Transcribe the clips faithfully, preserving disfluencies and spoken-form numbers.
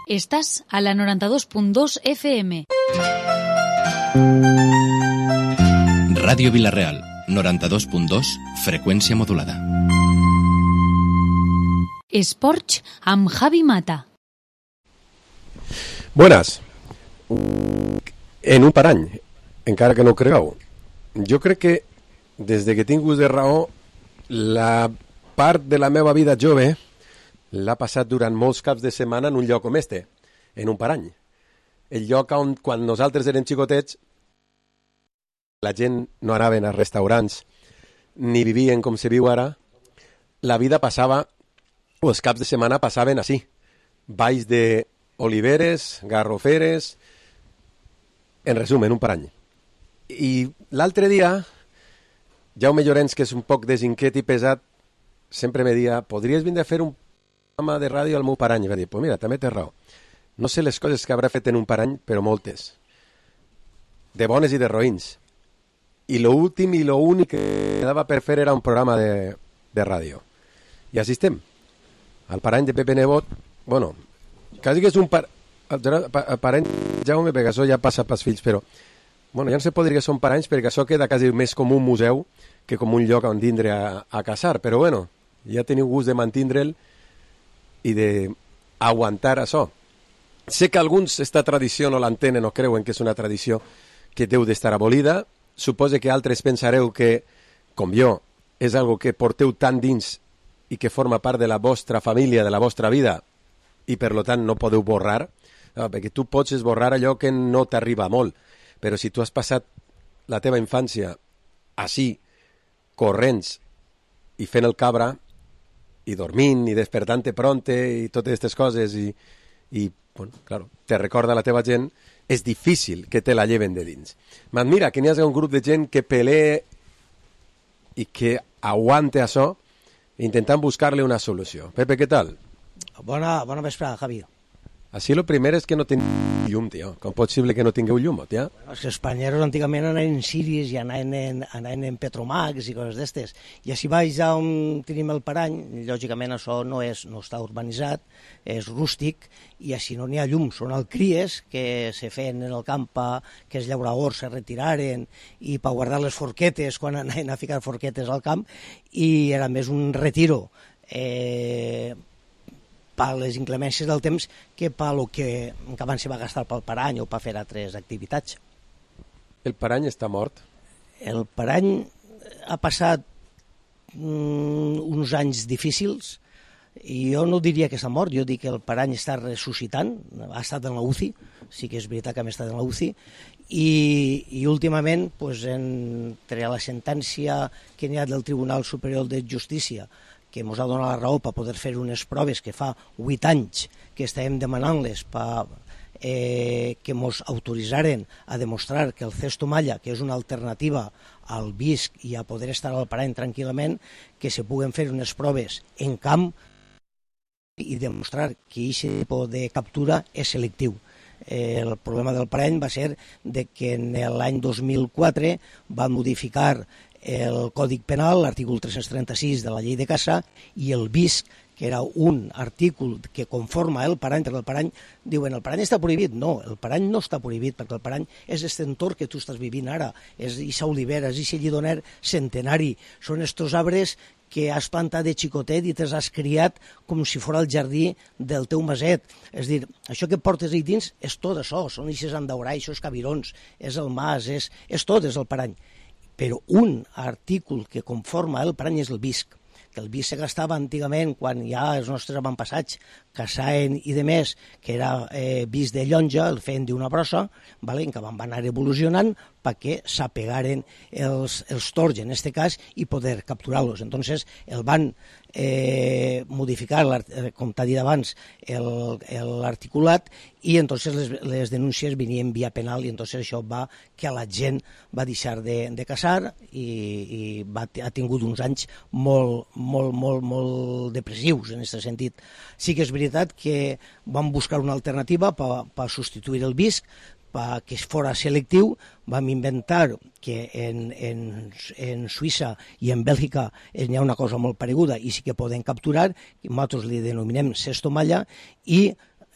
Estás a la noranta-dos punt dos F M. Ràdio Vila-real, noranta-dos punt dos, freqüència modulada. Esports amb Javi Mata. Buenas. En un parany, encara que no ho cregueu. Jo crec que des de que tinc ús de raó, la part de la meva vida jove l'ha passat durant molts caps de setmana en un lloc com este, en un parany. El lloc on, quan nosaltres érem xicotets, la gent no anaven a restaurants ni vivien com se viu ara. La vida passava, els caps de setmana passaven així, valls de oliveres, garroferes, en resum, en un parany. I l'altre dia, Jaume Llorenç, que és un poc desinquiet i pesat, sempre me dia, podries vindre a fer un programa de ràdio al meu parany? I va dir, pues mira, també té raó. No sé les coses que haurà fet en un parany, però moltes. De bones i de roïns. I l'últim i l'únic que quedava per fer era un programa de, de ràdio. I així estem. Al parany de Pepe Nebot, bueno, quasi que és un par... el parany Jaume, perquè això ja passa pels fills, però bueno, ja no se podria que són paranys, perquè això queda quasi més com un museu que com un lloc on vindre a, a caçar. Però bueno, ja teniu gust de mantindre'l i d'aguantar això. Sé que alguns esta tradició no l'entenen o creuen que és una tradició que deu d'estar abolida. Suposo que altres pensareu que, com jo, és algo que porteu tan dins i que forma part de la vostra família, de la vostra vida, i per lo tant no podeu borrar, no, perquè tu pots esborrar allò que no t'arriba molt, però si tu has passat la teva infància així, corrents i fent el cabra, i dormint, i despertant-te pronte, i totes aquestes coses, i, i bueno, claro, te recorda la teva gent, és difícil que te la lleven de dins. M'admira que n'hi hagi un grup de gent que pelee i que aguante això intentant buscar-li una solució. Pepe, què tal? Bona, bona vesprada, Javi. Així el primer és que no tenim llum, tio. Com pot ser que no tingueu llum, tia? Bueno, és que els panyeros antigament anaven en Siris i anaven en, anaven en Petromax i coses d'estes. I així baix on tenim el parany, lògicament això no, és, no està urbanitzat, és rústic, i així no n'hi ha llum. Són alcries que se feien en el camp, que els llauradors se retiraren i per guardar les forquetes quan anaven a ficar forquetes al camp, i era més un retiro eh, per les inclemències del temps que per lo que, que abans se va gastar pel parany o per fer altres activitats. El parany està mort? El parany ha passat mm, uns anys difícils i jo no diria que està mort, jo dic que el parany està ressuscitant, ha estat en la U C I, sí que és veritat que hem estat en la U C I, i, i últimament, pues, entre la sentència que n'hi ha del Tribunal Superior de Justícia, que ens ha donat la raó per poder fer unes proves que fa vuit anys que estàvem demanant-les per eh, que ens autoritzaren a demostrar que el cesto malla, que és una alternativa al visc i a poder estar al parany tranquil·lament, que se puguen fer unes proves en camp i demostrar que aquest tipus de captura és selectiu. Eh, el problema del parany va ser de que en l'any dos mil quatre va modificar el Còdic Penal, l'article tres-cents trenta-sis de la llei de caça, i el visc, que era un article que conforma el parany, perquè el parany, diuen, el parany està prohibit. No, el parany no està prohibit, perquè el parany és aquest entorn que tu estàs vivint ara, és aquesta olivera, és aquest llidoner centenari, són estos arbres que has plantat de xicotet i te'ls has criat com si fos el jardí del teu maset. És a dir, això que portes ahí dins és tot això, són aquests andaurats, aquests cabirons, és el mas, és, és tot, és el parany. Però un article que conforma el parany és el visc, que el visc se gastava antigament quan ja els nostres avantpassats caçaven i de més, que era eh, visc de llonja, el feien d'una brossa, vale? Que van anar evolucionant perquè s'apegaren els, els tords, en aquest cas, i poder capturar-los. Entonces, el van eh, modificar, com t'ha dit abans, l'articulat, i entonces les, les denúncies venien via penal, i entonces això va que la gent va deixar de, de caçar i, i va, ha tingut uns anys molt, molt, molt, molt depressius en aquest sentit. Sí que és veritat que vam buscar una alternativa per, per substituir el visc, perquè fora selectiu. Vam inventar que en, en, en Suïssa i en Bèlgica hi ha una cosa molt pareguda i sí que poden capturar, nosaltres li denominem cesto malla, i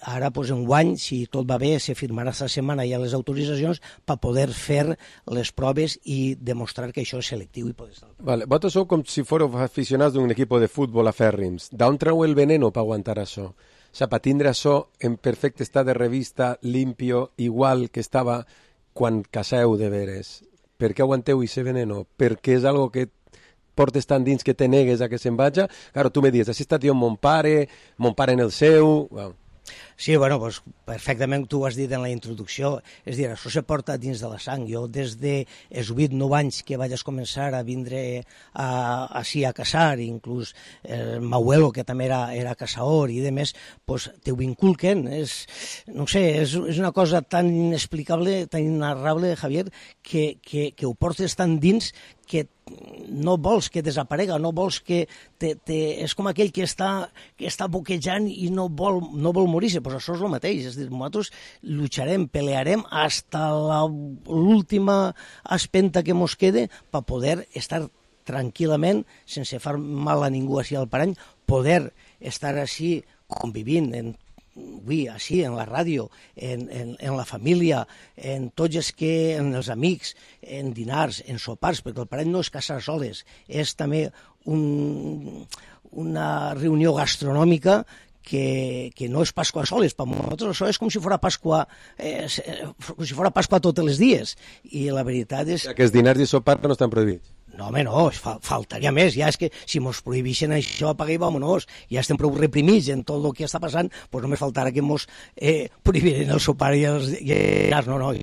ara, pues, en guany, si tot va bé, se firmarà esta setmana ja les autoritzacions per poder fer les proves i demostrar que això és selectiu. I poder estar... Vale, vosaltres sou com si fóreu aficionats d'un equip de futbol a fèrrims. D'on treu el veneno per aguantar això? O sea, per tindre això en perfecte estat de revista, limpio, igual que estava quan caseu de veres. Per què aguanteu ese veneno? Perquè és algo que portes tan dins que te negues a que se'n vaja? Claro, tu me dius, així està tio mon pare, mon pare en el seu... Wow. Sí, bueno, pues perfectament tu ho has dit en la introducció, és a dir, això se porta dins de la sang. Jo des de els vuit o nou anys que vaig començar a vindre a, així a caçar, inclús el meu abuelo, que també era, era caçador i demés, pues te ho inculquen. És, no sé, és, és una cosa tan inexplicable, tan inarrable, Javier, que, que, que ho portes tan dins que no vols que desaparega, no vols que... Te, te, és com aquell que està, que està boquejant i no vol, no vol morir-se. Pues això és el mateix. És dir, nosaltres lucharem, pelearem hasta l'última espenta que mos quede per poder estar tranquil·lament, sense fer mal a ningú així al parany, poder estar així convivint en avui, així, en la ràdio, en, en, en la família, en tots els que, en els amics, en dinars, en sopars, perquè el parany no és caçar soles, és també un, una reunió gastronòmica que, que no és Pasqua soles. Per nosaltres això és com si fos Pasqua, eh, com si fos Pasqua tots els dies. I la veritat és... Que els dinars i sopars no estan prohibits. No, home, no, fa, faltaria més. Ja és que si mos prohibixen això, apaguem, vámonos. Ja estem prou reprimits en tot el que està passant, doncs només faltarà que mos eh, prohibiren el sopar i els... I, no, no.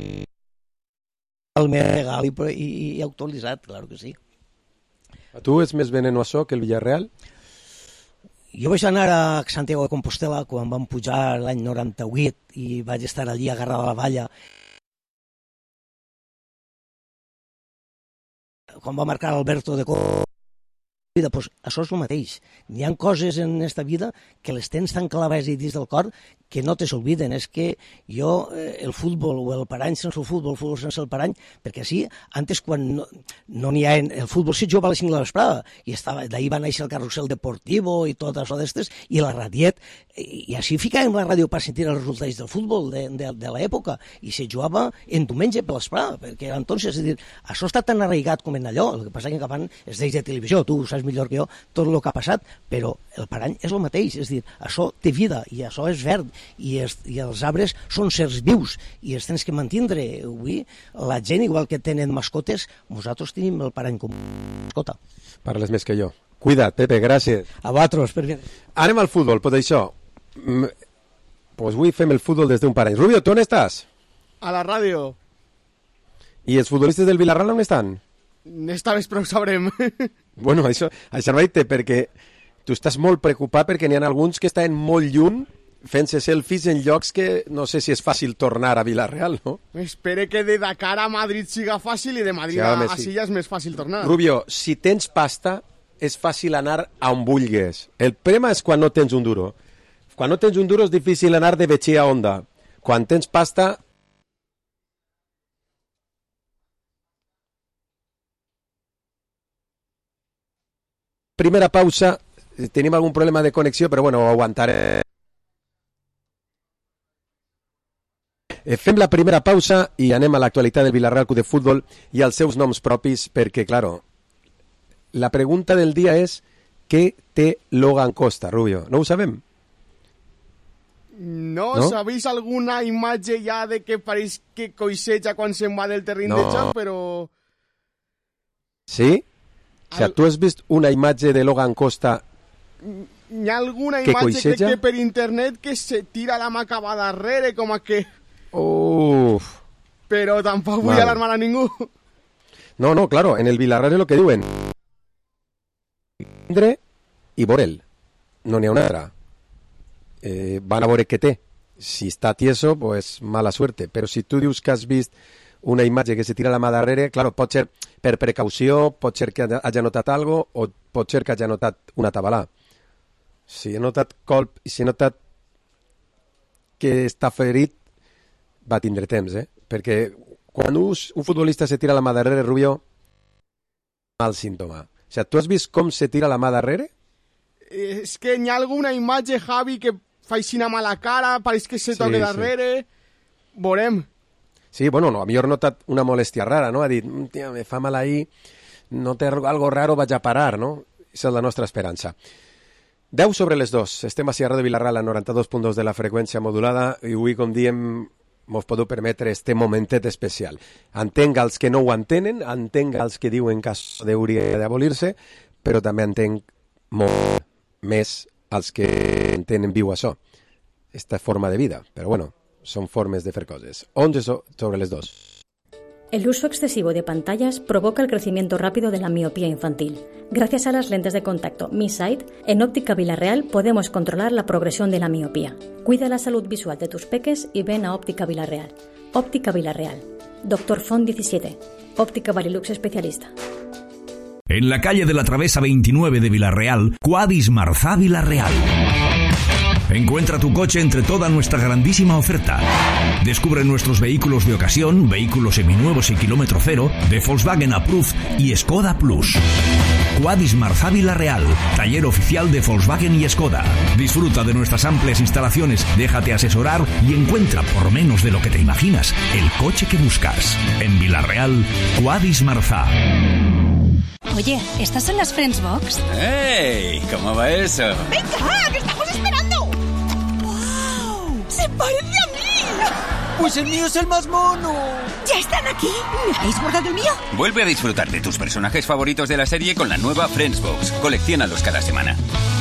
El més legal i, i, i actualitzat, clar que sí. A tu és més veneno això que el Villarreal? Jo vaig anar a Santiago de Compostela quan vam pujar l'any noranta-vuit i vaig estar allí agarrat a la valla. Quan va marcar Alberto de Córdoba, pues això és el mateix. Hi ha coses en aquesta vida que les tens tan clavades i dins del cor que no te s'olviden. És que jo, eh, el futbol o el parany sense el futbol, el futbol sense el parany, perquè sí, antes quan no n'hi no ha... El futbol sí jugava a les cinc de la vesprada, i d'ahir va néixer el carrusel deportivo i tot això d'estes, i la radiet, i, i així ficàvem la ràdio per sentir els resultats del futbol de, de, de l'època, i se jugava en diumenge per l'esprada, perquè entonces, és a dir, això està tan arraigat com en allò, el que passa que acabant els d'ells de televisió, tu saps millor que jo tot el que ha passat, però el parany és el mateix, és a dir, això té vida, i això és verd, i, es, i els arbres són sers vius i els tens que mantindre. Avui la gent, igual que tenen mascotes, nosaltres tenim el parany com mascota. Parles més que jo. Cuida't, Pepe, gràcies. A vosaltres, per bien. Anem al futbol, per això. Pues avui fem el futbol des d'un parany. Rubio, tu on estàs? A la ràdio. I els futbolistes del Villarreal on estan? Esta vespre ho sabrem. Bueno, això, això va dir perquè tu estàs molt preocupat perquè n'hi ha alguns que estan molt lluny fent-se selfies en llocs que no sé si és fàcil tornar a Villarreal, no? Espere que de Dakar a Madrid siga fàcil i de Madrid sí, a, a Silla és més fàcil tornar. Rubio, si tens pasta és fàcil anar a on vulguis. El problema és quan no tens un duro. Quan no tens un duro és difícil anar de Betxí a Onda. Quan tens pasta... Primera pausa, tenim algun problema de connexió, però bueno, ho aguantaré. Fem la primera pausa i anem a l'actualitat del Villarreal Club de Futbol i als seus noms propis, perquè, claro, la pregunta del dia és què té Logan Costa, Rubio? No ho sabem? No, no? ¿Sabéis alguna imatge ja de que pareix que coixeja quan se'n va del terreny no. de joc, però... Sí? O sigui, tu has vist una imatge de Logan Costa hi ha alguna imatge crec que per internet que se tira la mà cap a darrere com a que... Uf. Però tampoc vull alarmar a ningú. No, no, claro, en el Villarreal es lo que diuen. Andre i Borel. No n'hi ha una altra. Eh, van a veure què té. Si està tieso, pues mala suerte. Però si tu dius que has vist una imatge que se tira la mà darrere, claro, pot ser per precaució, pot ser que hagi notat algo o pot ser que hagi notat una tabalà. Si he notat colp i si he notat que està ferit, va tindre temps, eh? Perquè quan un, un futbolista se tira la mà darrere, Rubio, mal símptoma. O sigui, tu has vist com se tira la mà darrere? És que hi ha alguna imatge, Javi, que fa aixina mala cara, pareix que se toca sí, darrere... Sí. Veurem. Sí, bueno, no, a millor notat una molèstia rara, no? Ha dit, tia, me fa mal ahí, no té algo raro, vaig a parar, no? Aquesta és la nostra esperança. deu sobre les dos. Estem a Ràdio Vila-real a noranta-dos punt dos de la freqüència modulada i avui, com diem, mos podeu permetre este momentet especial. Entenc els que no ho entenen, entenc els que diuen que això hauria d'abolir-se, però també entenc molt més els que entenen viu això, esta forma de vida. Però bueno, son formas de hacer cosas. once sobre las dos. El uso excesivo de pantallas provoca el crecimiento rápido de la miopía infantil. Gracias a las lentes de contacto Mi Sight, en Óptica Vila-real podemos controlar la progresión de la miopía. Cuida la salud visual de tus peques y ven a Óptica Vila-real. Óptica Vila-real. Doctor Font diecisiete. Óptica Varilux especialista. En la calle de la Travesa veintinueve de Vila-real, Quadis Marzá Vila-real. Encuentra tu coche entre toda nuestra grandísima oferta. Descubre nuestros vehículos de ocasión, vehículos seminuevos y kilómetro cero, de Volkswagen Approved y Skoda Plus. Quadis Marzá Vila-real, taller oficial de Volkswagen y Skoda. Disfruta de nuestras amplias instalaciones, déjate asesorar y encuentra por menos de lo que te imaginas el coche que buscas. En Vila-real, Quadis Marzá. Oye, ¿estás en las Friends Box? ¡Hey! ¿Cómo va eso? ¡Venga, que estamos esperando! ¡Wow! ¡Se parece a mí! ¡Pues el mío es el más mono! ¿Ya están aquí? ¿Me habéis guardado el mío? Vuelve a disfrutar de tus personajes favoritos de la serie con la nueva Friends Box. Colecciónalos cada semana.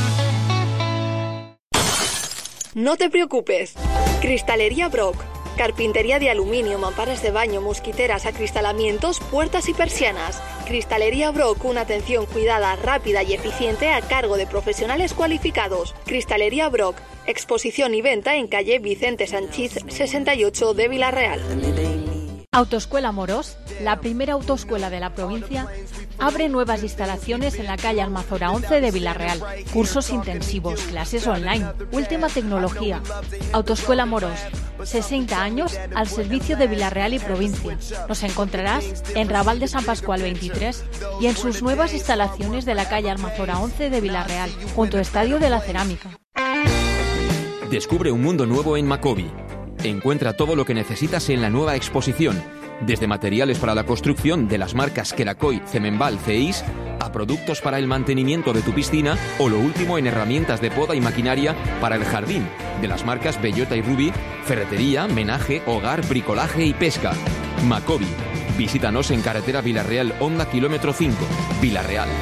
No te preocupes. Cristalería Brock. Carpintería de aluminio, mamparas de baño, mosquiteras, acristalamientos, puertas y persianas. Cristalería Brock, una atención cuidada, rápida y eficiente a cargo de profesionales cualificados. Cristalería Brock, exposición y venta en calle Vicente Sanchís sesenta y ocho de Vila-real. Autoescuela Morós, la primera autoescuela de la provincia, abre nuevas instalaciones en la calle Almazora once de Vila-real. Cursos intensivos, clases online, última tecnología. Autoescuela Morós, sesenta años al servicio de Vila-real y provincia. Nos encontrarás en Raval de San Pascual veintitrés y en sus nuevas instalaciones de la calle Almazora once de Vila-real, junto al Estadio de la Cerámica. Descubre un mundo nuevo en Macobi. Encuentra todo lo que necesitas en la nueva exposición, desde materiales para la construcción de las marcas Queracoy, Cemenbal, Ceis, a productos para el mantenimiento de tu piscina o lo último en herramientas de poda y maquinaria para el jardín, de las marcas Bellota y Ruby, ferretería, menaje, hogar, bricolaje y pesca. Macobi. Visítanos en carretera Vila-real, Honda kilómetro cinco, Vila-real.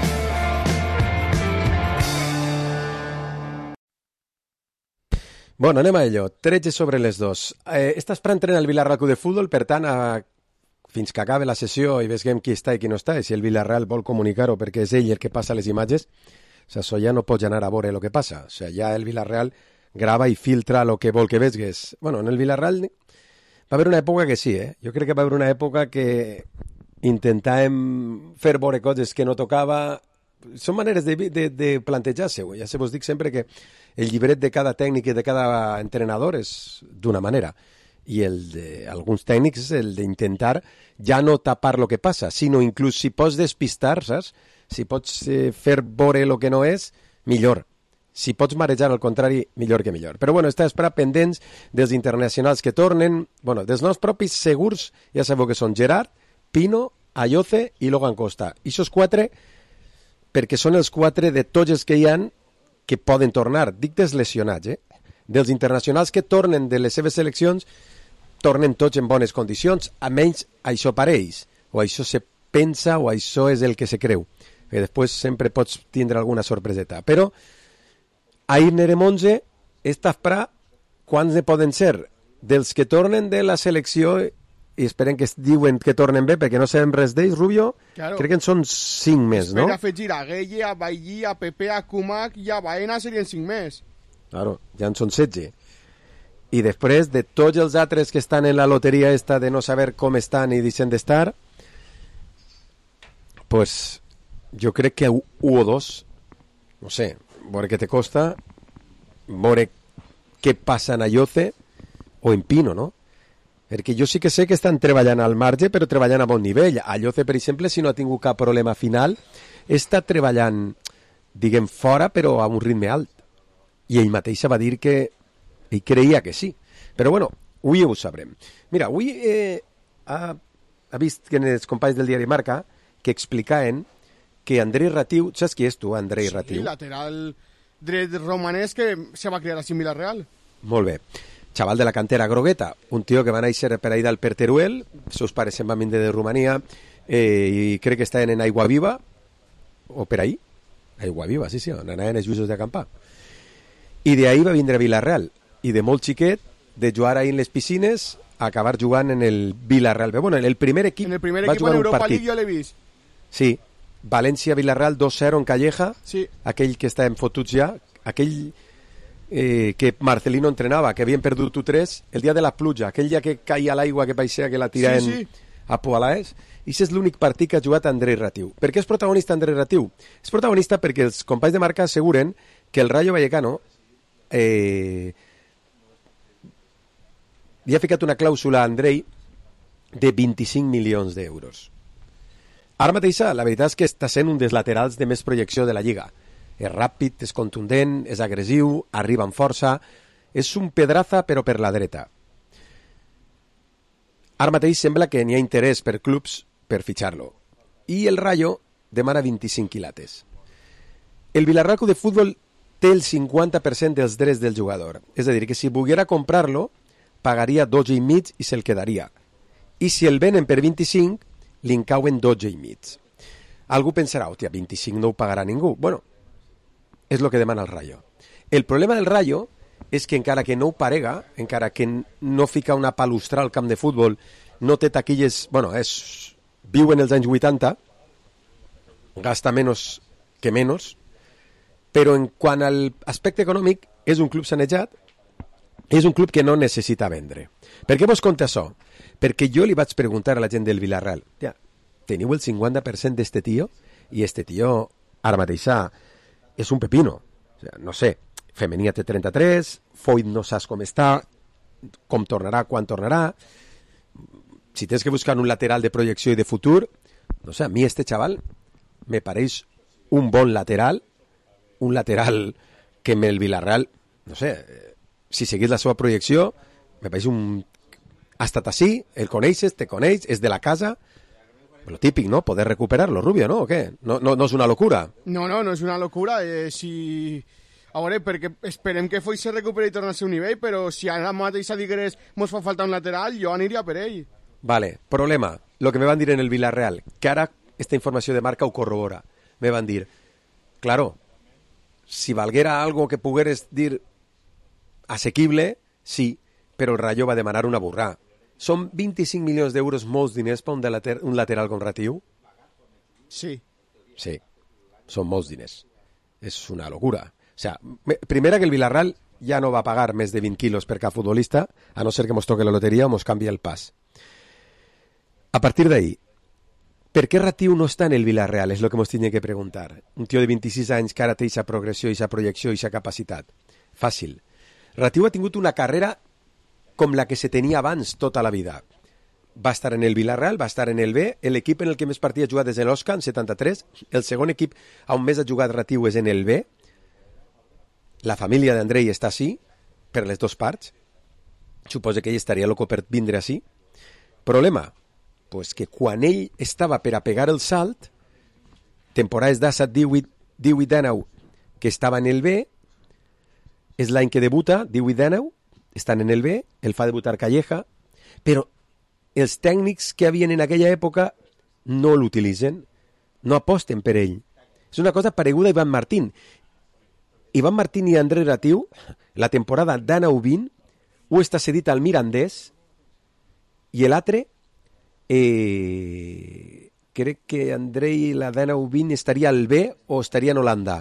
Bueno, anem a ello. tretze sobre les dos. Eh, estàs per entrenar el Vila-real Club de Futbol, per tant, a... fins que acabe la sessió i veiem qui està i qui no està, i si el Vila-real vol comunicar-ho perquè és ell el que passa les imatges, o sigui, això ja no pots anar a veure el que passa. O sigui, ja el Vila-real grava i filtra el que vol que vegues. Bueno, en el Vila-real va haver una època que sí, eh? Jo crec que va haver una època que intentàvem fer veure coses que no tocava. Són maneres de, de, de plantejar-se. Ja se vos dic sempre que el llibret de cada tècnic i de cada entrenador és d'una manera. I el d'alguns tècnics és el d'intentar ja no tapar el que passa, sinó inclús si pots despistar, saps? Si pots eh, fer veure el que no és, millor. Si pots marejar al contrari, millor que millor. Però bueno, està esperant pendents dels internacionals que tornen, bueno, dels nostres propis segurs, ja sabeu que són Gerard, Pino, Ayoce i Logan Costa. I aquests quatre, perquè són els quatre de tots els que hi han que poden tornar. Dic dels lesionats, eh? Dels internacionals que tornen de les seves seleccions, tornen tots en bones condicions, almenys això pareix, o això se pensa, o això és el que se creu. Que després sempre pots tindre alguna sorpreseta. Però ahir n'érem onze, esta fra, quants ne poden ser? Dels que tornen de la selecció i esperen que es diuen que tornen bé, perquè no sabem res d'ells, Rubio, claro. Crec que en són cinc més, no? Espera afegir a Gueye, a Bailly, a Pepe, a Kumak i a Baena serien cinc més. Claro, ja en són setze. I després, de tots els altres que estan en la loteria esta de no saber com estan i deixen d'estar, pues jo crec que un o dos, no sé, veure què te costa, veure què passa en Ayoce o en Pino, no? Perquè jo sí que sé que estan treballant al marge, però treballant a bon nivell. Ayoce, per exemple, si no ha tingut cap problema final, està treballant, diguem, fora, però a un ritme alt. I ell mateix va dir que Ell creia que sí. Però bueno, avui ho sabrem. Mira, avui eh, ha, ha vist que els companys del diari Marca que explicaven que Andrei Ratiu, saps qui és tu, Andrei sí, Ratiu? Sí, lateral dret romanès que se va crear a Villarreal. Molt bé. Xaval de la cantera grogueta, un tio que va néixer per ahí del Perteruel, els seus pares se'n van vindre de Romania, eh, i crec que estaven en Aigua Viva, o per ahí, Aigua Viva, sí, sí, on anaven els lluços d'acampar. I d'ahí va vindre a Villarreal, i de molt xiquet, de jugar ahí en les piscines, a acabar jugant en el Villarreal. Bé, bueno, en el primer equip, en el primer va equip jugar en un Europa partit. League jo l'he vist. Sí, València-Villarreal dos zero en Calleja, sí. Aquell que estàvem fotuts ja, aquell eh, que Marcelino entrenava, que havien perdut u tres, el dia de la pluja, aquell dia que caia l'aigua que paixia, que la tiraven sí, sí. a Poalaes, i és l'únic partit que ha jugat Andrei Ratiu. Per què és protagonista Andrei Ratiu? És protagonista perquè els companys de Marca asseguren que el Rayo Vallecano eh, li ha ficat una clàusula a Andrei de vint-i-cinc milions d'euros. Ara mateix, la veritat és que està sent un dels laterals de més projecció de la Lliga. És ràpid, és contundent, és agressiu, arriba amb força, és un pedraza però per la dreta. Ara mateix sembla que n'hi ha interès per clubs per fitxar-lo. I el Rayo demana vint-i-cinc quilates. El Villarreal Club de Futbol té el cinquanta per cent dels drets del jugador. És a dir, que si volguera comprar-lo, pagaria dotze i mig i se'l quedaria. I si el venen per vint-i-cinc, li encauen dotze i mig. Algú pensarà, hòstia, vint-i-cinc no ho pagarà ningú. Bueno, és el que demana el Rayo. El problema del Rayo és que encara que no ho parega, encara que no fica una palustra al camp de futbol, no té taquilles... Bueno, és, viu en els anys vuitanta, gasta menys que menys, però en quant al aspecte econòmic, és un club sanejat, és un club que no necessita vendre. Per què vos conta això? Perquè jo li vaig preguntar a la gent del Villarreal, ja, teniu el cinquanta per cent d'este tio? I este tio, ara mateixa, és un pepino. O sea, no sé, Femenia té trenta-tres, Foyt no saps com està, com tornarà, quan tornarà. Si tens que buscar un lateral de projecció i de futur, no sé, a mi este chaval me pareix un bon lateral, un lateral que amb el Villarreal, no sé, si seguís la seva projecció, me pareix un... Ha estat així, el coneixes, te coneix, és de la casa, lo típic, ¿no? Poder recuperarlo, Rubio, ¿no? ¿O qué? No, no, no és una locura. No, no, no és una locura. Eh, si... A veure, perquè esperem que Foyt se recuperi i torni al seu nivell, però si ara mateix a Digueres mos fa falta un lateral, jo aniria per ell. Vale, problema, lo que me van dir en el Villarreal, que ara esta informació de Marca ho corrobora. Me van dir, claro, si valguera algo que pogueres dir asequible, sí, però el Rayo va demanar una burrà. Són vint-i-cinc milions d'euros molts diners per un, later, un lateral con Ratiu? Sí. Sí, són molts diners. És una locura. O sea, primera que el Villarreal ja no va pagar més de vint quilos per cada futbolista, a no ser que mos toque la loteria o mos canvi el pas. A partir d'ahí, per què Ratiu no està en el Villarreal? És el que mos tinguem que preguntar. Un tio de vint-i-sis anys que ara té aquesta progressió, aquesta projecció, aquesta capacitat. Fàcil. Ratiu ha tingut una carrera com la que se tenia abans tota la vida. Va estar en el Villarreal, va estar en el B, l'equip en el que més partits ha jugat és l'Osca, en setanta-tres, el segon equip on més ha jugat Ratiu és en el B, la família d'Andrei està així, per les dues parts, suposa que ell estaria loco per vindre així. Problema, pues que quan ell estava per a pegar el salt, temporades d'Assad divuit dinou, que estava en el B, és l'any que debuta, divuit dinou, estan en el B, el fa debutar Calleja, però els tècnics que havien en aquella època no l'utilitzen, no aposten per ell. És una cosa pareguda a Ivan Martín. Ivan Martín i Andrei Ratiu, la temporada dinou vint, ho està cedit al Mirandés, i l'altre, eh, crec que Andrei la dinou vint estaria al B o estaria en Holanda.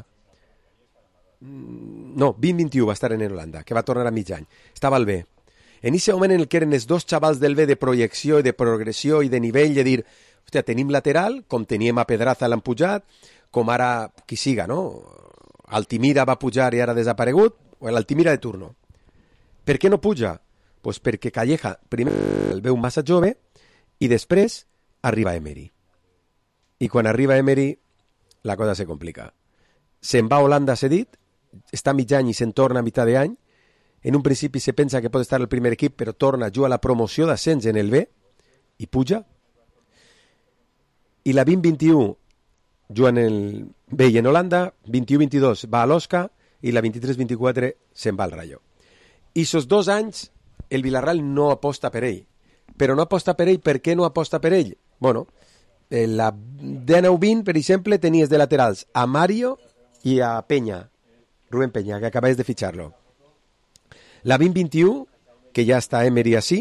No, vint vint i u va estar en Holanda, que va tornar a mig any. Estava al B. En aquest moment en el que eren els dos xavals del B de projecció i de progressió i de nivell, de dir, hòstia, tenim lateral, com teníem a Pedraza l'han pujat, com ara, qui siga, no? Altimira va pujar i ara ha desaparegut, o l'Altimira de turno. Per què no puja? Pues perquè Calleja primer el veu massa jove i després arriba Emery. I quan arriba Emery, la cosa se complica. Se'n va a Holanda cedit, està mig any i se'n torna a mitjà d'any. en un principi se pensa que pot estar al primer equip, però torna, juga la promoció d'ascens en el B i puja. I la vint vint-i-u juga en el B i en Holanda, vint-i-u vint-i-dos va a l'Osca i la vint-i-tres vint-i-quatre se'n va al Rayo. I aquests dos anys el Villarreal no aposta per ell. Però no aposta per ell, per què no aposta per ell? Bueno, en la dinou vint, per exemple, tenies de laterals a Mario i a Peña, Rubén Peña, que acabáis de ficharlo. La vint vint-i-u, que ja està Emery així,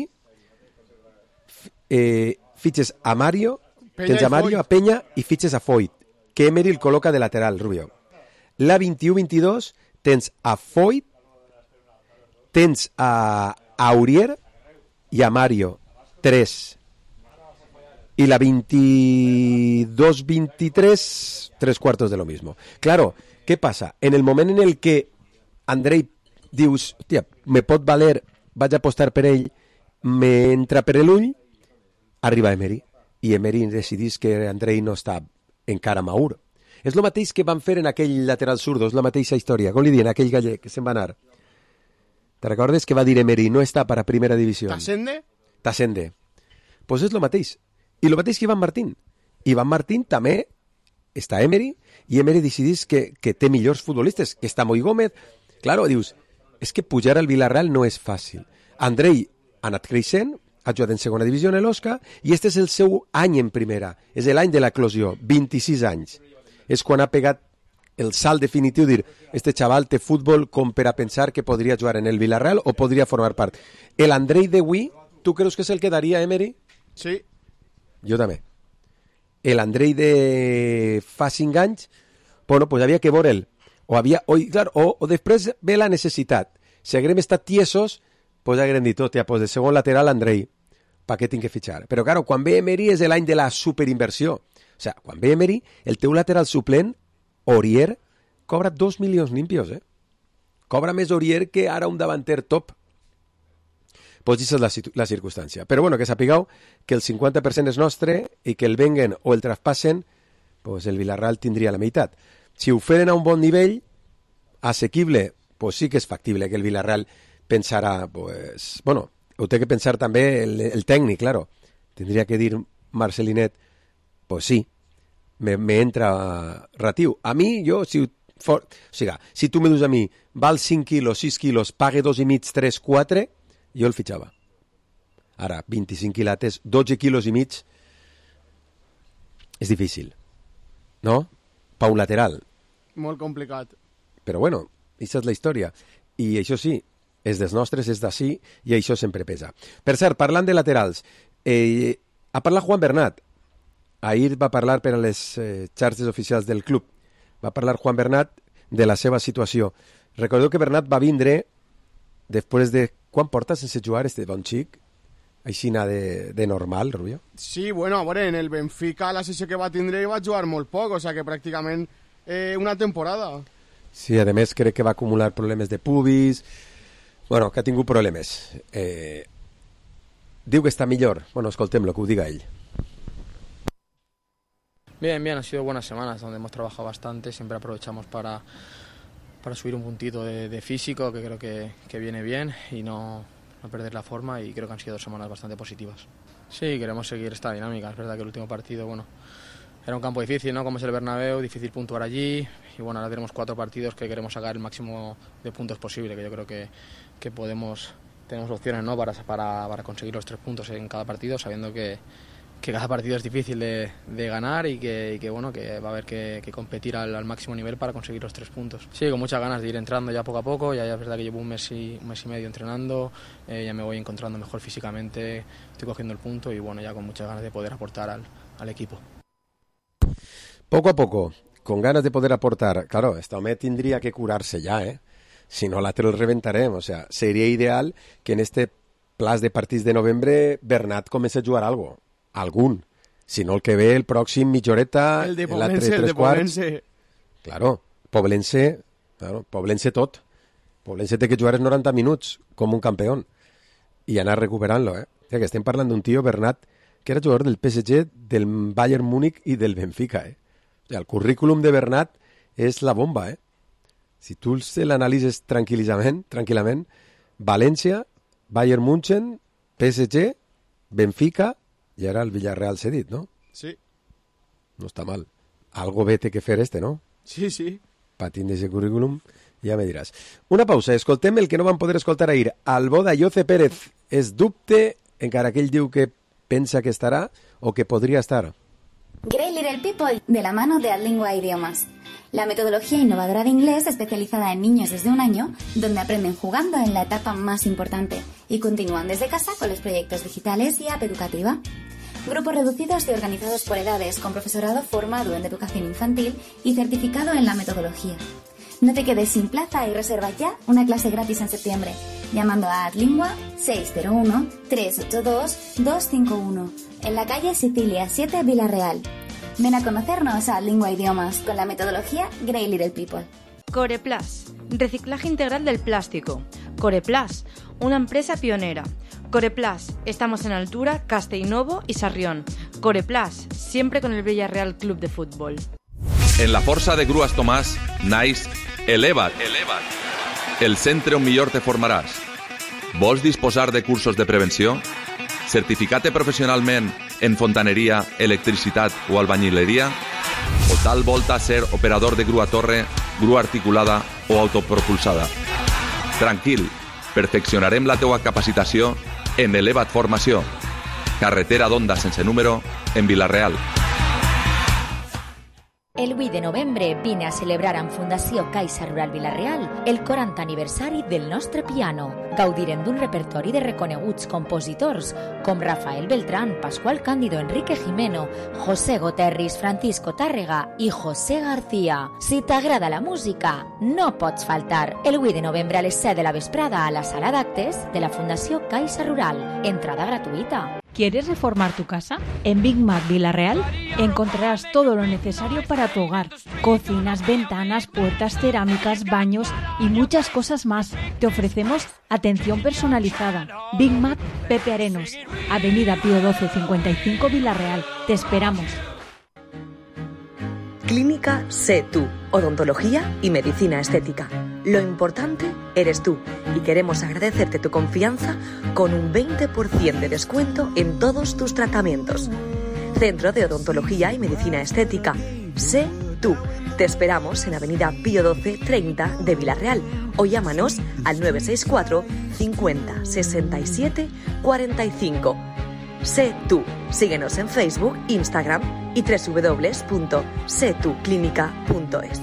eh, fitxes a Mario, Peña tens a Mario, a Peña i fitxes a Foyt, que Emery el col·loca de lateral, Rubio. La vint-i-u vint-i-dos tens a Foyt, tens a Aurier i a Mario, tres. Y la veintidós veintitrés, tres cuartos de lo mismo. Claro, ¿qué pasa? En el moment en el que Andrei dius, hòstia, me pot valer, vaig a apostar per ell, me entra per l'ull, arriba Emery. I Emery decidís que Andrei no està encara maur. És el mateix que van fer en aquell lateral zurdo, és la mateixa història. Com li diuen, aquell gallec que se'n va anar. Te recordes que va dir Emery, no està per a primera divisió? T'ascende? T'ascende. Pues és el mateix. I el mateix que Iván Martín. Iván Martín també està Emery, i Emery decidís que, que té millors futbolistes, que està Moi Gómez. Claro, dius, és que pujar al Villarreal no és fàcil. Andrei ha anat creixent, ha jugat en segona divisió en l'Osca, i este és el seu any en primera. És l'any de l'eclosió, vint-i-sis anys. És quan ha pegat el salt definitiu, dir, este xaval té futbol com per a pensar que podria jugar en el Villarreal o podria formar part. El Andrei d'avui, tu creus que és el que daria Emery? Sí. Jo també. El Andrei de fa cinc anys, bueno, pues havia que veure'l. O, havia, o, clar, o, o després ve la necessitat. Si haguem estat tiesos, pues haguem dit, hòstia, pues de segon lateral Andrei, pa què tinc que fitxar? Però, claro, quan ve Emery és l'any de la superinversió. O sea, quan ve Emery, el teu lateral suplent, Aurier, cobra dos milions limpios, eh? Cobra més Aurier que ara un davanter top. Pues això és la, la circumstància. Però bueno, que sapigueu que el cinquanta per cent és nostre i que el venguen o el traspassen, pues el Villarreal tindria la meitat. Si ho feren a un bon nivell, assequible, pues sí que és factible que el Villarreal pensarà, pues, bueno, ho té que pensar també el, el tècnic, claro. Tindria que dir Marcelinet, pues sí, me, me entra ratiu. A mi, jo, si, for, o sigui, si tu me dius a mi, val cinc quilos, sis quilos, pague dos i mig, tres, quatre, jo el fitxava. Ara, vint-i-cinc quilates, dotze quilos i mig, és difícil, no? Pa un lateral. Molt complicat. Però bueno, això és la història. I això sí, és dels nostres, és d'ací, i això sempre pesa. Per cert, parlant de laterals, eh, ha parlat Juan Bernat. Ahir va parlar per a les eh, xarxes oficials del club. Va parlar Juan Bernat de la seva situació. Recordeu que Bernat va vindre després de... Quan porta sense jugar este bon xic? Aixina de, de normal, Rubio? Sí, bueno, a veure, en el Benfica la sessió que va tindre va jugar molt poc, o sea que pràcticament eh, una temporada. Sí, a més crec que va acumular problemes de pubis, bueno, que ha tingut problemes. Eh, diu que està millor. Bueno, escoltem-lo, que ho diga ell. Bien, bien, han sido buenas semanas donde hemos trabajado bastante, siempre aprovechamos para... para subir un puntito de, de físico que creo que, que viene bien y no, no perder la forma, y creo que han sido dos semanas bastante positivas. Sí, queremos seguir esta dinámica. Es verdad que el último partido, bueno, era un campo difícil, ¿no? Como es el Bernabéu, difícil puntuar allí, y bueno, ahora tenemos cuatro partidos que queremos sacar el máximo de puntos posible, que yo creo que, que podemos, tenemos opciones, ¿no? para, para, para conseguir los tres puntos en cada partido, sabiendo que que cada partido es difícil de, de ganar y que, y que bueno que va a haber que, que competir al, al máximo nivel para conseguir los tres puntos. Sí, con muchas ganas de ir entrando ya poco a poco. Ya, ya es verdad que llevo un mes y, un mes y medio entrenando, eh, ya me voy encontrando mejor físicamente, estoy cogiendo el punto y bueno, ya con muchas ganas de poder aportar al, al equipo. Poco a poco, con ganas de poder aportar. Claro, este home tindria que curarse ya, ¿eh? Si no, la te lo reventarem. O sea, seria ideal que en este plaç de partits de novembre Bernat comenci a jugar algo. Algun. Si no, el que ve el pròxim mitja horeta... El de Poblense, el de Poblense. Claro, Poblense, claro, Poblense tot. Poblense té que jugar els noranta minuts, com un campió, i anar recuperant-lo, eh? O sigui, que estem parlant d'un tio, Bernat, que era jugador del P S G, del Bayern Múnich i del Benfica, eh? O sigui, el currículum de Bernat és la bomba, eh? Si tu l'analitzes tranquil·lament, tranquil·lament, València, Bayern München, P S G, Benfica i ara el Villarreal cedit, no? Sí. No està mal. Algo bé té que fer este, no? Sí, sí. Patint d'aquest currículum, ja me diràs. Una pausa, escoltem el que no vam poder escoltar ahir. Al bo d'Ayoce Pérez és dubte, encara que ell diu que pensa que estarà o que podria estar. Great Little People, de la mano de Adlingua Idiomas. La metodología innovadora de inglés especializada en niños desde un año, donde aprenden jugando en la etapa más importante y continúan desde casa con los proyectos digitales y app educativa. Grupos reducidos y organizados por edades, con profesorado formado en educación infantil y certificado en la metodología. No te quedes sin plaza y reserva ya una clase gratis en septiembre, llamando a Adlingua seis cero uno, tres ocho dos, dos cinco uno, en la calle Sicilia siete, Villarreal. Ven a conocernos a Adlingua Idiomas con la metodología Great Little People. Coreplas, reciclaje integral del plástico. Coreplas, una empresa pionera. Coreplas, estamos en Altura, Castellnovo y Sarrión. Coreplas, siempre con el Villarreal Club de Fútbol. En la Força de Grues Tomàs, naix Eleva't. Eleva't. El centre on millor te formaràs. Vols disposar de cursos de prevenció? Certificat professionalment en fontaneria, electricitat o albañileria? O tal volta ser operador de grua torre, grua articulada o autopropulsada? Tranquil, perfeccionarem la teua capacitació en Eleva't Formació. Carretera d'Onda sense número, en Vila-real. El vuit de novembre vine a celebrar amb Fundació Caixa Rural Vila-real el quaranta aniversari del nostre piano. Gaudirem d'un repertori de reconeguts compositors com Rafael Beltrán, Pascual Cándido, Enrique Jimeno, José Goterris, Francisco Tàrrega i José García. Si t'agrada la música, no pots faltar. El vuit de novembre a les set de la vesprada a la sala d'actes de la Fundació Caixa Rural. Entrada gratuita. ¿Quieres reformar tu casa? En Big Mac Vila-real encontrarás todo lo necesario para tu hogar. Cocinas, ventanas, puertas, cerámicas, baños y muchas cosas más. Te ofrecemos atención personalizada. Big Mac Pepe Arenos, Avenida Pío doce cincuenta y cinco Vila-real. Te esperamos. Clínica Sé Tú, odontología y medicina estética. Lo importante eres tú y queremos agradecerte tu confianza con un veinte por ciento de descuento en todos tus tratamientos. Centro de Odontología y Medicina Estética. Sé Tú. Te esperamos en Avenida Pío doce treinta de Vila-real o llámanos al nueve seis cuatro cincuenta sesenta y siete cuarenta y cinco. Sé Tú. Síguenos en Facebook, Instagram y doble u doble u doble u punto sé tú clínica punto es.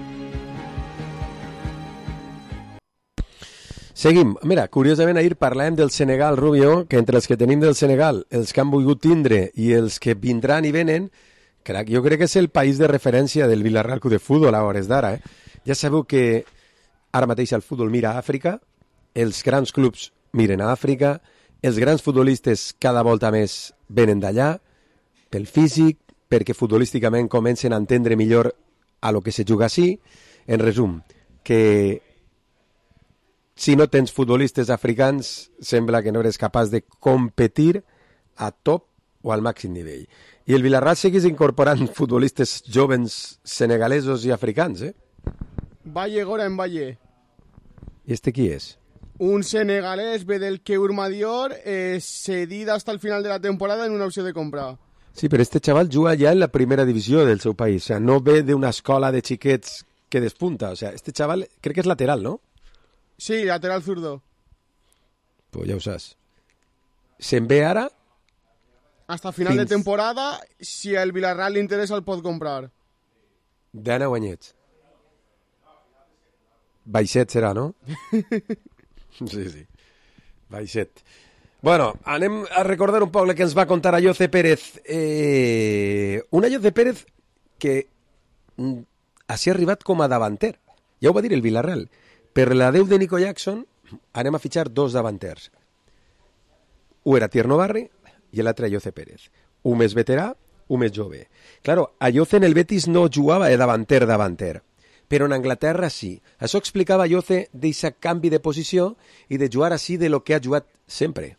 Seguim. Mira, curiosament ahir parlàvem del Senegal, Rubio, que entre els que tenim del Senegal, els que han volgut tindre i els que vindran i venen, crac, jo crec que és el país de referència del Villarreal Club de Futbol a hores d'ara. Eh? Ja sabeu que ara mateix el futbol mira a Àfrica, els grans clubs miren a Àfrica, els grans futbolistes cada volta més venen d'allà, pel físic, perquè futbolísticament comencen a entendre millor a lo que se juga així. En resum, que si no tens futbolistes africans, sembla que no eres capaç de competir a top o al màxim nivell. I el Villarreal seguís incorporant futbolistes jovens senegalesos i africans, eh? Valle Gora en Valle. I este qui és? Un senegalés ve del Keur Madior, eh, cedido hasta el final de la temporada en una opció de compra. Sí, però este xaval juga ja en la primera divisió del seu país. O sea, no ve d'una escola de xiquets que despunta. O sea, este xaval crec que és lateral, ¿no? Sí, lateral zurdo. Pues ja ho saps. Se'n ve ara... Hasta final fins... de temporada, si el Villarreal li interessa, el pot comprar. D'Anna Guanyets. Baixet serà, no? Sí, sí. Baixet. Bueno, anem a recordar un poc el que ens va contar Ayoce Pérez. Eh, un Ayoce Pérez que així ha arribat com a davanter. Ja ho va dir el Villarreal. Per l'adeu de Nico Jackson anem a fitxar dos davanters. Un era Tierno Barri i l'altre Ayoce Pérez. Un més veterà, un més jove. Claro, Ayoce en el Betis no jugava de davanter davanter, però en Anglaterra sí. Això explicava Ayoce d'aquest canvi de posició i de jugar així de lo que ha jugat sempre.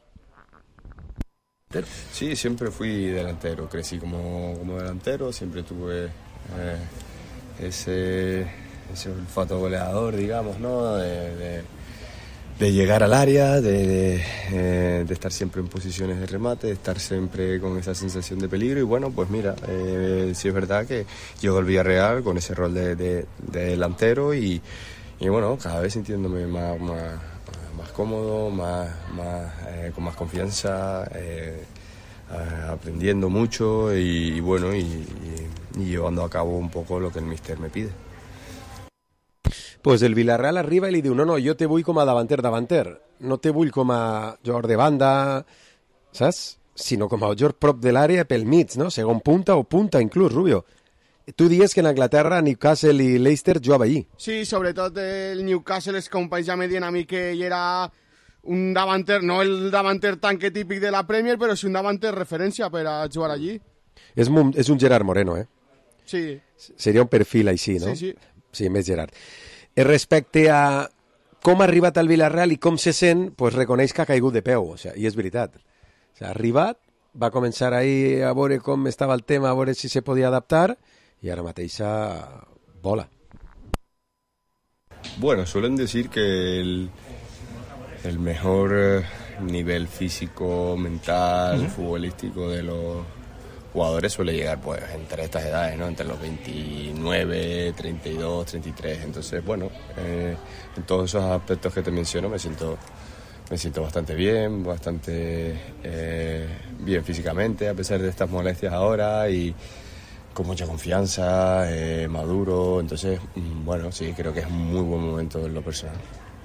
Sí, siempre fui delantero, crecí como, como delantero, siempre tuve eh, ese, ese olfato goleador, digamos, ¿no? De, de, de llegar al área, de, de, eh, de estar siempre en posiciones de remate, de estar siempre con esa sensación de peligro. Y bueno, pues mira, eh, sí es verdad que llegó al Villarreal con ese rol de, de, de delantero y, y bueno, cada vez sintiéndome más, más, más cómodo, más, más, eh, con más confianza, eh, eh, aprendiendo mucho y, y bueno, y, y, y llevando a cabo un poco lo que el míster me pide. Pues el Villarreal arriba i li diu, no, no, jo te vull com a davanter, davanter. No te vull com a jugador de banda, saps? Sinó com a jugador prop de l'àrea pel mig, no? Segon punta o punta, inclús, Rubio. Tu dies que en Anglaterra Newcastle i Leicester jugava allí. Sí, sobretot el Newcastle, els companys ja me diuen a mi que ell era un davanter, no el davanter tanque típic de la Premier, però sí un davanter referència per a jugar allí. És un, és un Gerard Moreno, eh? Sí. Seria un perfil així, no? Sí, sí. Sí, més Gerard. Respecte a com ha arribat al Villarreal i com se sent, pues reconeix que ha caigut de peu, o sea, i és veritat. O sea, ha arribat, va començar ahí a veure com estava el tema, a veure si se podia adaptar, i ara mateixa vola. Bueno, suelen decir que el, el mejor nivel físico, mental, uh-huh. futbolístico de los jugadores suele llegar pues entre estas edades, ¿no? Entre los veintinueve, treinta y dos, treinta y tres. Entonces, bueno, eh, en todos esos aspectos que te menciono me siento me siento bastante bien, bastante eh, bien físicamente, a pesar de estas molestias ahora, y con mucha confianza, eh, maduro. Entonces, bueno, sí, creo que es un muy buen momento en lo personal.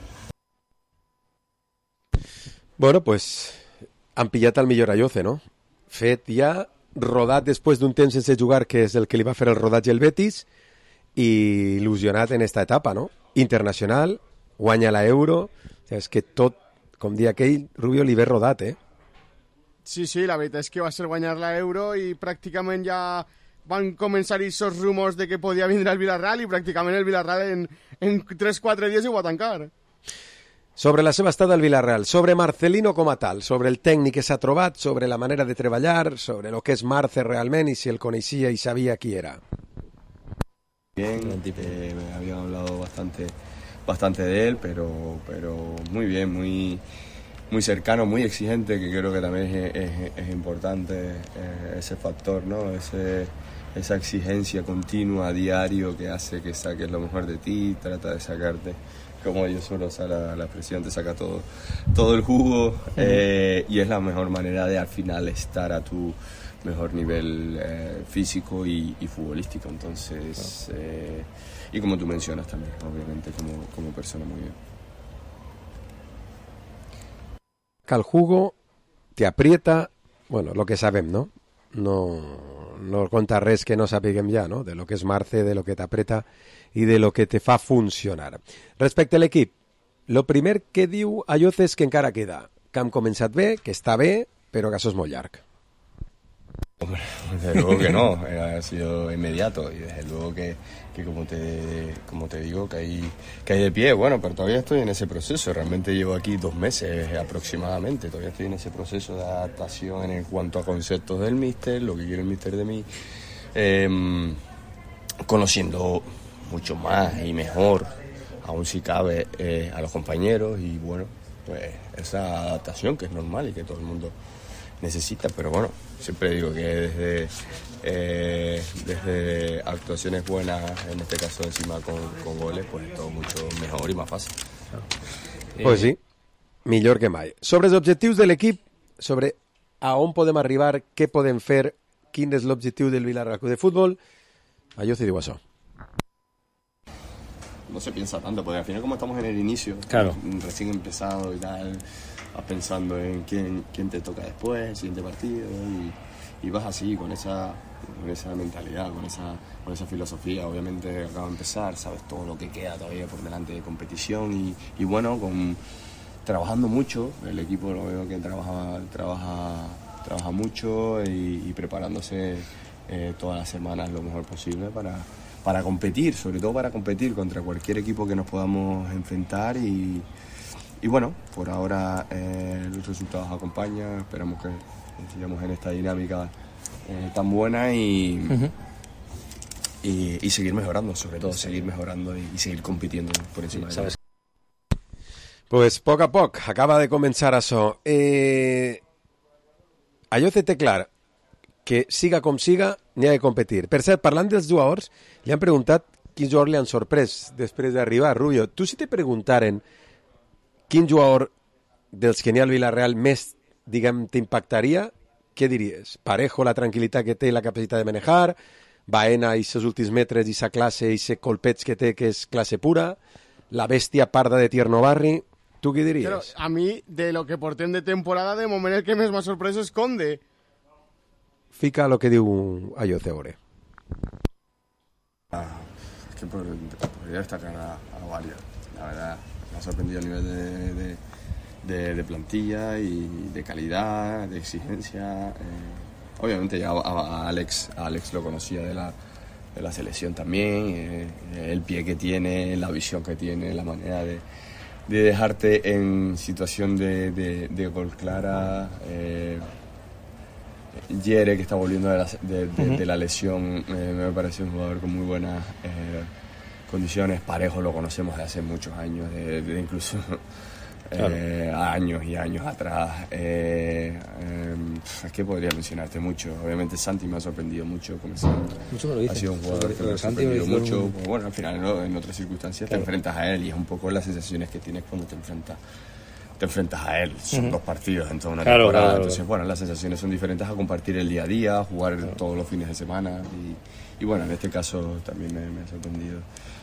Bueno, pues han pillat el millor alloce, no? Fet ja, rodat després d'un temps sense jugar, que és el que li va fer el rodatge el Betis, i il·lusionat en esta etapa, no? Internacional, guanya la Euro, o sigui, és que tot, com dia aquell, Rubio li ve rodat, eh? Sí, sí, la veritat és que va ser guanyar la Euro i pràcticament ja van començar aquests rumors de que podia vindre el Villarreal i pràcticament el Villarreal en, en tres quatre dies ho va tancar. Sobre la seva estada al Villarreal, sobre Marcelino com a tal, sobre el tècnic que s'ha trobat, sobre la manera de treballar, sobre lo que és Marce realment i si el coneixia i sabia qui era. Bien, eh, me habían hablado bastante, bastante de él, pero, pero muy bien, muy, muy cercano, muy exigente, que creo que también es, es, es importante eh, ese factor, ¿no? Ese, esa exigencia continua, a diario, que hace que saques lo mejor de ti, trata de sacarte, como yo suelo usar la, la expresión, te saca todo, todo el jugo, eh, y es la mejor manera de al final estar a tu mejor nivel eh, físico y, y futbolístico. Entonces, eh, y como tú mencionas también, obviamente, como, como persona muy bien. Que el jugo te aprieta, bueno, lo que sabem, no? No, no conta res que no sapiguem ja, no? De lo que és Marce, de lo que t'apreta i de lo que te fa funcionar. Respecte a l'equip, lo primer que diu Alloz és que encara queda, que hem començat bé, que està bé, però que això és molt llarg. Hombre, desde luego que no, ha sido inmediato y desde luego que, que como te como te digo, que hay, que hay de pie. Bueno, pero todavía estoy en ese proceso, realmente llevo aquí dos meses aproximadamente, todavía estoy en ese proceso de adaptación en cuanto a conceptos del míster, lo que quiere el míster de mí, eh, conociendo mucho más y mejor, aún si cabe, eh, a los compañeros, y bueno, pues esa adaptación que es normal y que todo el mundo necesita, pero bueno, siempre digo que desde, eh, desde actuaciones buenas, en este caso encima con, con goles, pues todo mucho mejor y más fácil. Pues sí, millor que mai. Sobre els objectius de l'equip, sobre a on podem arribar, què podem fer, quin és l'objectiu del Villarreal Club de Futbol, Alloz diu això. No se piensa tanto, porque al final como estamos en el inicio, claro, recién empezado y tal, vas pensando en quién, quién te toca después, el siguiente partido, y, y vas así, con esa, con esa mentalidad, con esa, con esa filosofía. Obviamente acaba de empezar, sabes todo lo que queda todavía por delante de competición, y, y bueno, con, trabajando mucho, el equipo lo veo que trabaja, trabaja, trabaja mucho y, y preparándose eh, todas las semanas lo mejor posible para... para competir, sobre todo para competir contra cualquier equipo que nos podamos enfrentar, y, y bueno, por ahora eh, los resultados acompañan, esperamos que sigamos en esta dinámica eh, tan buena y, uh-huh. y, y seguir mejorando, sobre todo seguir mejorando y, y seguir compitiendo por encima sí, de todo. Pues poc a poc, acaba de començar això. Eh, allò té clar que siga com siga, n'hi ha de competir. Per cert, parlant dels jugadors, li han preguntat quins jugadors li han sorprès després d'arribar. Rubio, tu si te preguntaren quin jugador dels que n'hi ha al Villarreal més, diguem, t'impactaria, què diries? Parejo, la tranquil·litat que té i la capacitat de manejar, Baena i ses últims metres i sa classe i ses colpets que té, que és classe pura, la bèstia parda de Tierno Barri. Tu què diries? Però a mi, de lo que portem de temporada, de moment el que més m'ha sorprès és Conde. Fica lo que diu allò Ceore. Ah, es que por, podría destacar a, a varios. La verdad, me ha sorprendido a nivel de, de, de, de plantilla y de calidad, de exigencia. Eh, obviamente ya a, a Alex, a Alex lo conocía de la, de la selección también, eh, el pie que tiene, la visión que tiene, la manera de, de dejarte en situación de, de, de gol clara. Eh, Yere, que está volviendo de la, de, de, uh-huh. de la lesión, eh, me parece un jugador con muy buenas eh, condiciones. Parejo lo conocemos de hace muchos años, de, de incluso eh, claro. años y años atrás. Eh, eh, es que podría mencionarte mucho. Obviamente Santi me ha sorprendido mucho. Como mucho me lo dice. Ha sido un jugador que me ha sorprendido me mucho. Un... Bueno, al final ¿no? en otras circunstancias claro. te enfrentas a él y es un poco las sensaciones que tienes cuando te enfrentas. te enfrentas a él, son uh-huh. dos partidos en toda una claro, temporada, claro, entonces claro. bueno, las sensaciones son diferentes a compartir el día a día, jugar claro. todos los fines de semana y, y bueno, en este caso también me, me ha sorprendido.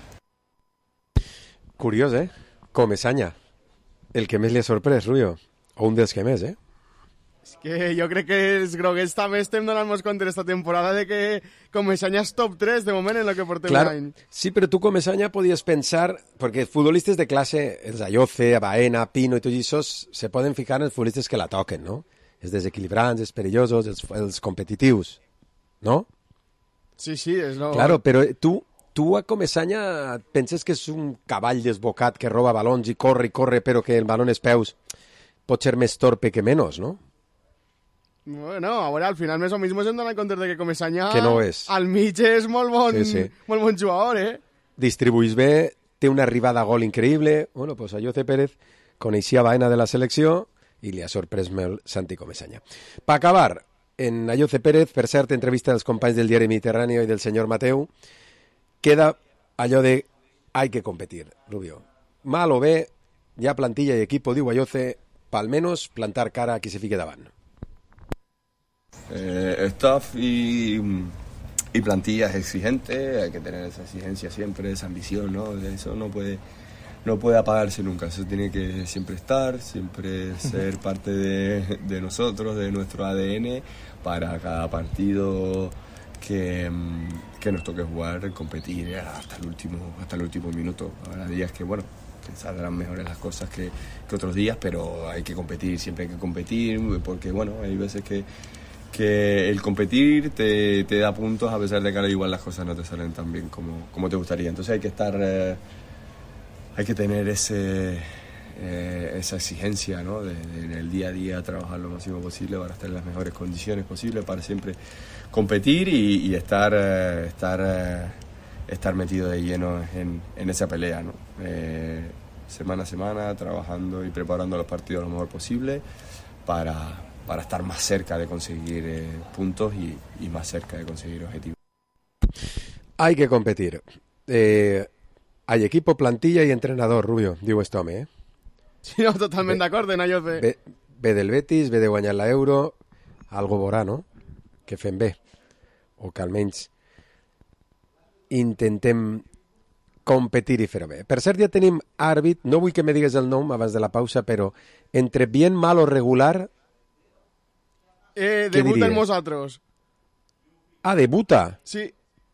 Curiós, eh? Comesaña, el que més li ha sorprès, Rubio, o un dels que més, eh? És que jo crec que els groguets també estem donant-nos compte esta temporada de que Comesaña és top tres de moment en el que portem claro. l'any. Sí, però tu Comesaña podies pensar, perquè futbolistes de classe, els Ayoce, Baena, Pino i tots aquests, se poden ficar en els futbolistes que la toquen, no? Els desequilibrants, els perillosos, els, els competitius, no? Sí, sí, és lo... Claro, però tu, tu a Comesaña penses que és un cavall desbocat que roba balons i corre i corre, però que el balón es peus pot ser més torpe que menys, no? Bueno, a veure, al final més o menys ens hem donat compte de que Comesaña que no és. Al mig és molt bon, sí, sí. molt bon jugador, eh? Distribuís bé, té una arribada a gol increïble. Bueno, pues Ayoce Pérez coneixia Baena de la selecció i li ha sorprès molt Santi Comesaña. Per acabar, en Ayoce Pérez, per cert, entrevista dels companys del diari Mediterráneo i del senyor Mateu, queda allò de hay que competir, Rubio. Mal o bé, hi ha plantilla i equipo, diu Ayoce, pel menos plantar cara a qui se fique davant. Eh, staff y, y plantilla es exigente, hay que tener esa exigencia siempre, esa ambición, ¿no? Eso no puede, no puede apagarse nunca, eso tiene que siempre estar, siempre ser parte de, de nosotros, de nuestro A D N, para cada partido que, que nos toque jugar, competir hasta el último, hasta el último minuto. Habrá días que, bueno, que saldrán mejores las cosas que, que otros días, pero hay que competir, siempre hay que competir, porque, bueno, hay veces que que el competir te, te da puntos a pesar de que ahora igual las cosas no te salen tan bien como, como te gustaría. Entonces hay que estar, eh, hay que tener ese, eh, esa exigencia, ¿no? De, de, en el día a día trabajar lo máximo posible para estar en las mejores condiciones posibles, para siempre competir y, y estar, eh, estar, eh, estar metido de lleno en, en esa pelea, ¿no? Eh, semana a semana trabajando y preparando los partidos lo mejor posible para... para estar más cerca de conseguir eh, puntos y, y más cerca de conseguir objetivos. Hay que competir. Eh, hay equipo, plantilla y entrenador, Rubio, diu este home, eh? Sí, no, totalment d'acord en allò de... Ve, ve del Betis, ve de guanyar l'Euro, algo veurà, no? Que fem bé. O que almenys intentem competir i fer-ho bé. Per cert, ja tenim àrbit, no vull que me digues el nom abans de la pausa, però entre bien, mal o regular... Eh, debuta en nosaltres. Ah, debuta? Sí.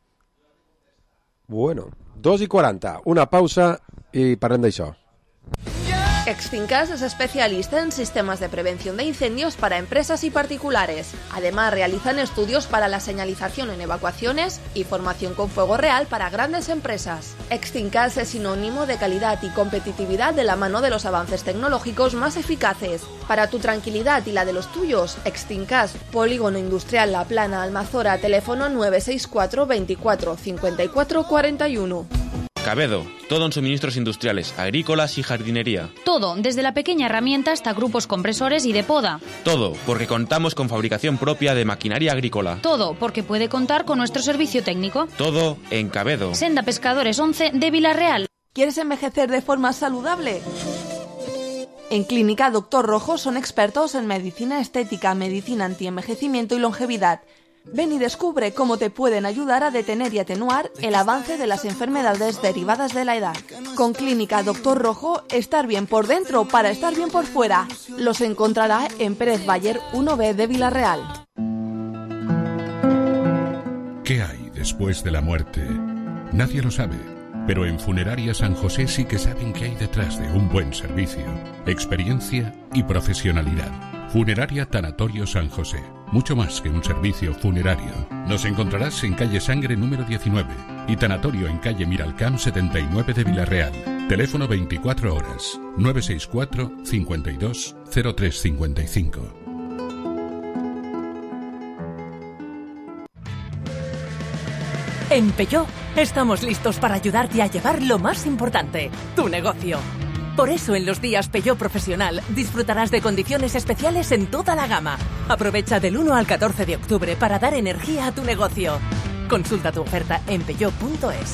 Bueno, dos i quaranta. Una pausa i parlem d'això. Exfincas es especialista en sistemas de prevención de incendios para empresas y particulares. Además, realizan estudios para la señalización en evacuaciones y formación con fuego real para grandes empresas. Exfincas es sinónimo de calidad y competitividad de la mano de los avances tecnológicos más eficaces. Para tu tranquilidad y la de los tuyos, Exfincas, Polígono Industrial La Plana, Almazora, teléfono nueve seis cuatro veinticuatro cincuenta y cuatro cuarenta y uno. Cabedo, todo en suministros industriales, agrícolas y jardinería. Todo, desde la pequeña herramienta hasta grupos compresores y de poda. Todo, porque contamos con fabricación propia de maquinaria agrícola. Todo, porque puede contar con nuestro servicio técnico. Todo en Cabedo. Senda Pescadores once de Vilarreal. ¿Quieres envejecer de forma saludable? En Clínica Doctor Rojo son expertos en medicina estética, medicina antienvejecimiento y longevidad. Ven y descubre cómo te pueden ayudar a detener y atenuar el avance de las enfermedades derivadas de la edad. Con Clínica Doctor Rojo, estar bien por dentro para estar bien por fuera. Los encontrará en Pérez Bayer uno B de Vilarreal. ¿Qué hay después de la muerte? Nadie lo sabe, pero en Funeraria San José sí que saben qué hay detrás de un buen servicio, experiencia y profesionalidad. Funeraria Tanatorio San José. Mucho más que un servicio funerario. Nos encontrarás en calle Sangre número diecinueve y Tanatorio en calle Miralcamp setenta y nueve de Vilarreal. Teléfono veinticuatro horas, nueve seis cuatro, cincuenta y dos, cero tres cincuenta y cinco. En Peugeot estamos listos para ayudarte a llevar lo más importante, tu negocio. Por eso en los días Peugeot Profesional disfrutarás de condiciones especiales en toda la gama. Aprovecha del uno al catorce de octubre para dar energía a tu negocio. Consulta tu oferta en peugeot punto es.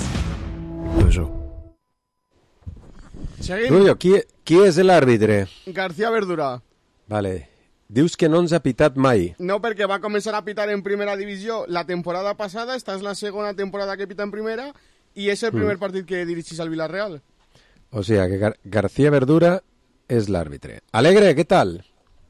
Rullo, qui, qui és l'àrbitre? García Verdura. Vale. Dius que no ens ha pitat mai. No, perquè va començar a pitar en primera divisió la temporada passada, esta és la segona temporada que pita en primera, i és el primer mm. partit que dirigís al Villarreal. O sea, que Gar García Verdura es l'àrbitre. Alegre, ¿qué tal?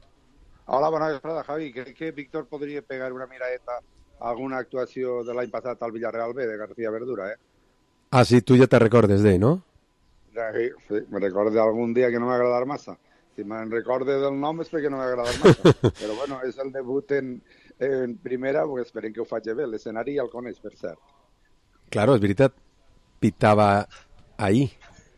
Hola, bona vesprada, Javi. Crec que Víctor podria pegar una miradeta a alguna actuació de l'any passat al Villarreal B de García Verdura, eh? Ah, sí, tu ja te recordes d'ell, no? Sí, sí, me recorde algun dia que no m'ha agradat massa. Si me'n recorde del nom és perquè no m'ha agradat massa. Però bueno, és el debut en, en primera, perquè esperem que ho faci bé. L'escenari ja el coneix, per cert. Claro, és veritat. Pitava ahí.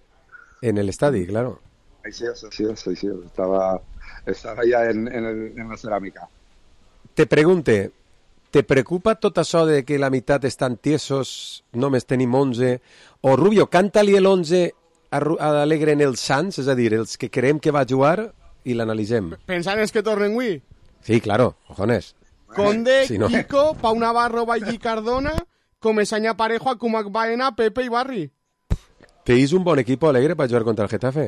En el estadio, claro. Sí, sí, sí, sí. Estaba, estaba ya en, en, el, en la cerámica. Te pregunte, ¿te preocupa tot això de que la meitat estan tiesos, només tenim onze? O Rubio, canta-li l'onze a, a Alegre en els Sants, és a dir, els que creiem que va jugar i l'analitzem. Pensant és que tornen avui? Sí, claro, cojones. Conde, si no... Kiko, Pau Navarro, Vallí Cardona, Comesaña Parejo, Akumak Baena, Pepe i Barri. Tenéis un bon equipo, Alegre, per jugar contra el Getafe?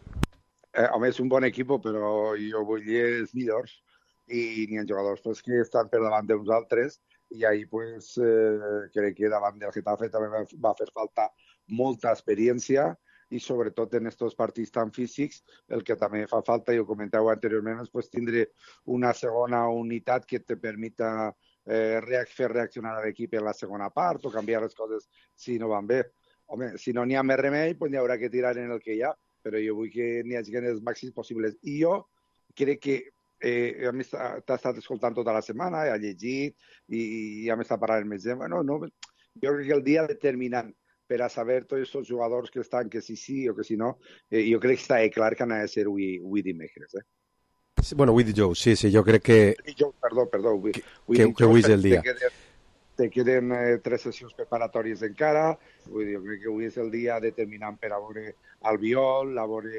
Eh, home, és un bon equip, però jo vull els millors i n'hi ha jugadors pues, que estan per davant d'uns altres i ahir pues, eh, crec que davant del Getafe també va, va fer falta molta experiència i sobretot en aquests partits tan físics el que també fa falta, i ho comenteu anteriorment, és pues, tindre una segona unitat que te permita eh, reac fer reaccionar a l'equip en la segona part o canviar les coses si no van bé. Home, si no n'hi ha més remei, pues n'hi haurà que tirar en el que hi ha, però jo vull que n'hi hagi els màxims possibles. I jo crec que eh, t'ha estat escoltant tota la setmana, ha llegit i, i ja m'està parlant més gent. Bueno, no, jo crec que el dia determinant per a saber tots aquests jugadors que estan, que si sí o que si no, eh, jo crec que està clar que han de ser avui, avui dimecres. Eh? Sí, bueno, avui dijous, sí, sí, jo crec que... Dijous, perdó, perdó. Avui, que, avui, que avui és el dia. Te queden eh, tres sessions preparatòries encara, vull dir, jo crec que avui és el dia determinant per a veure Albiol, a veure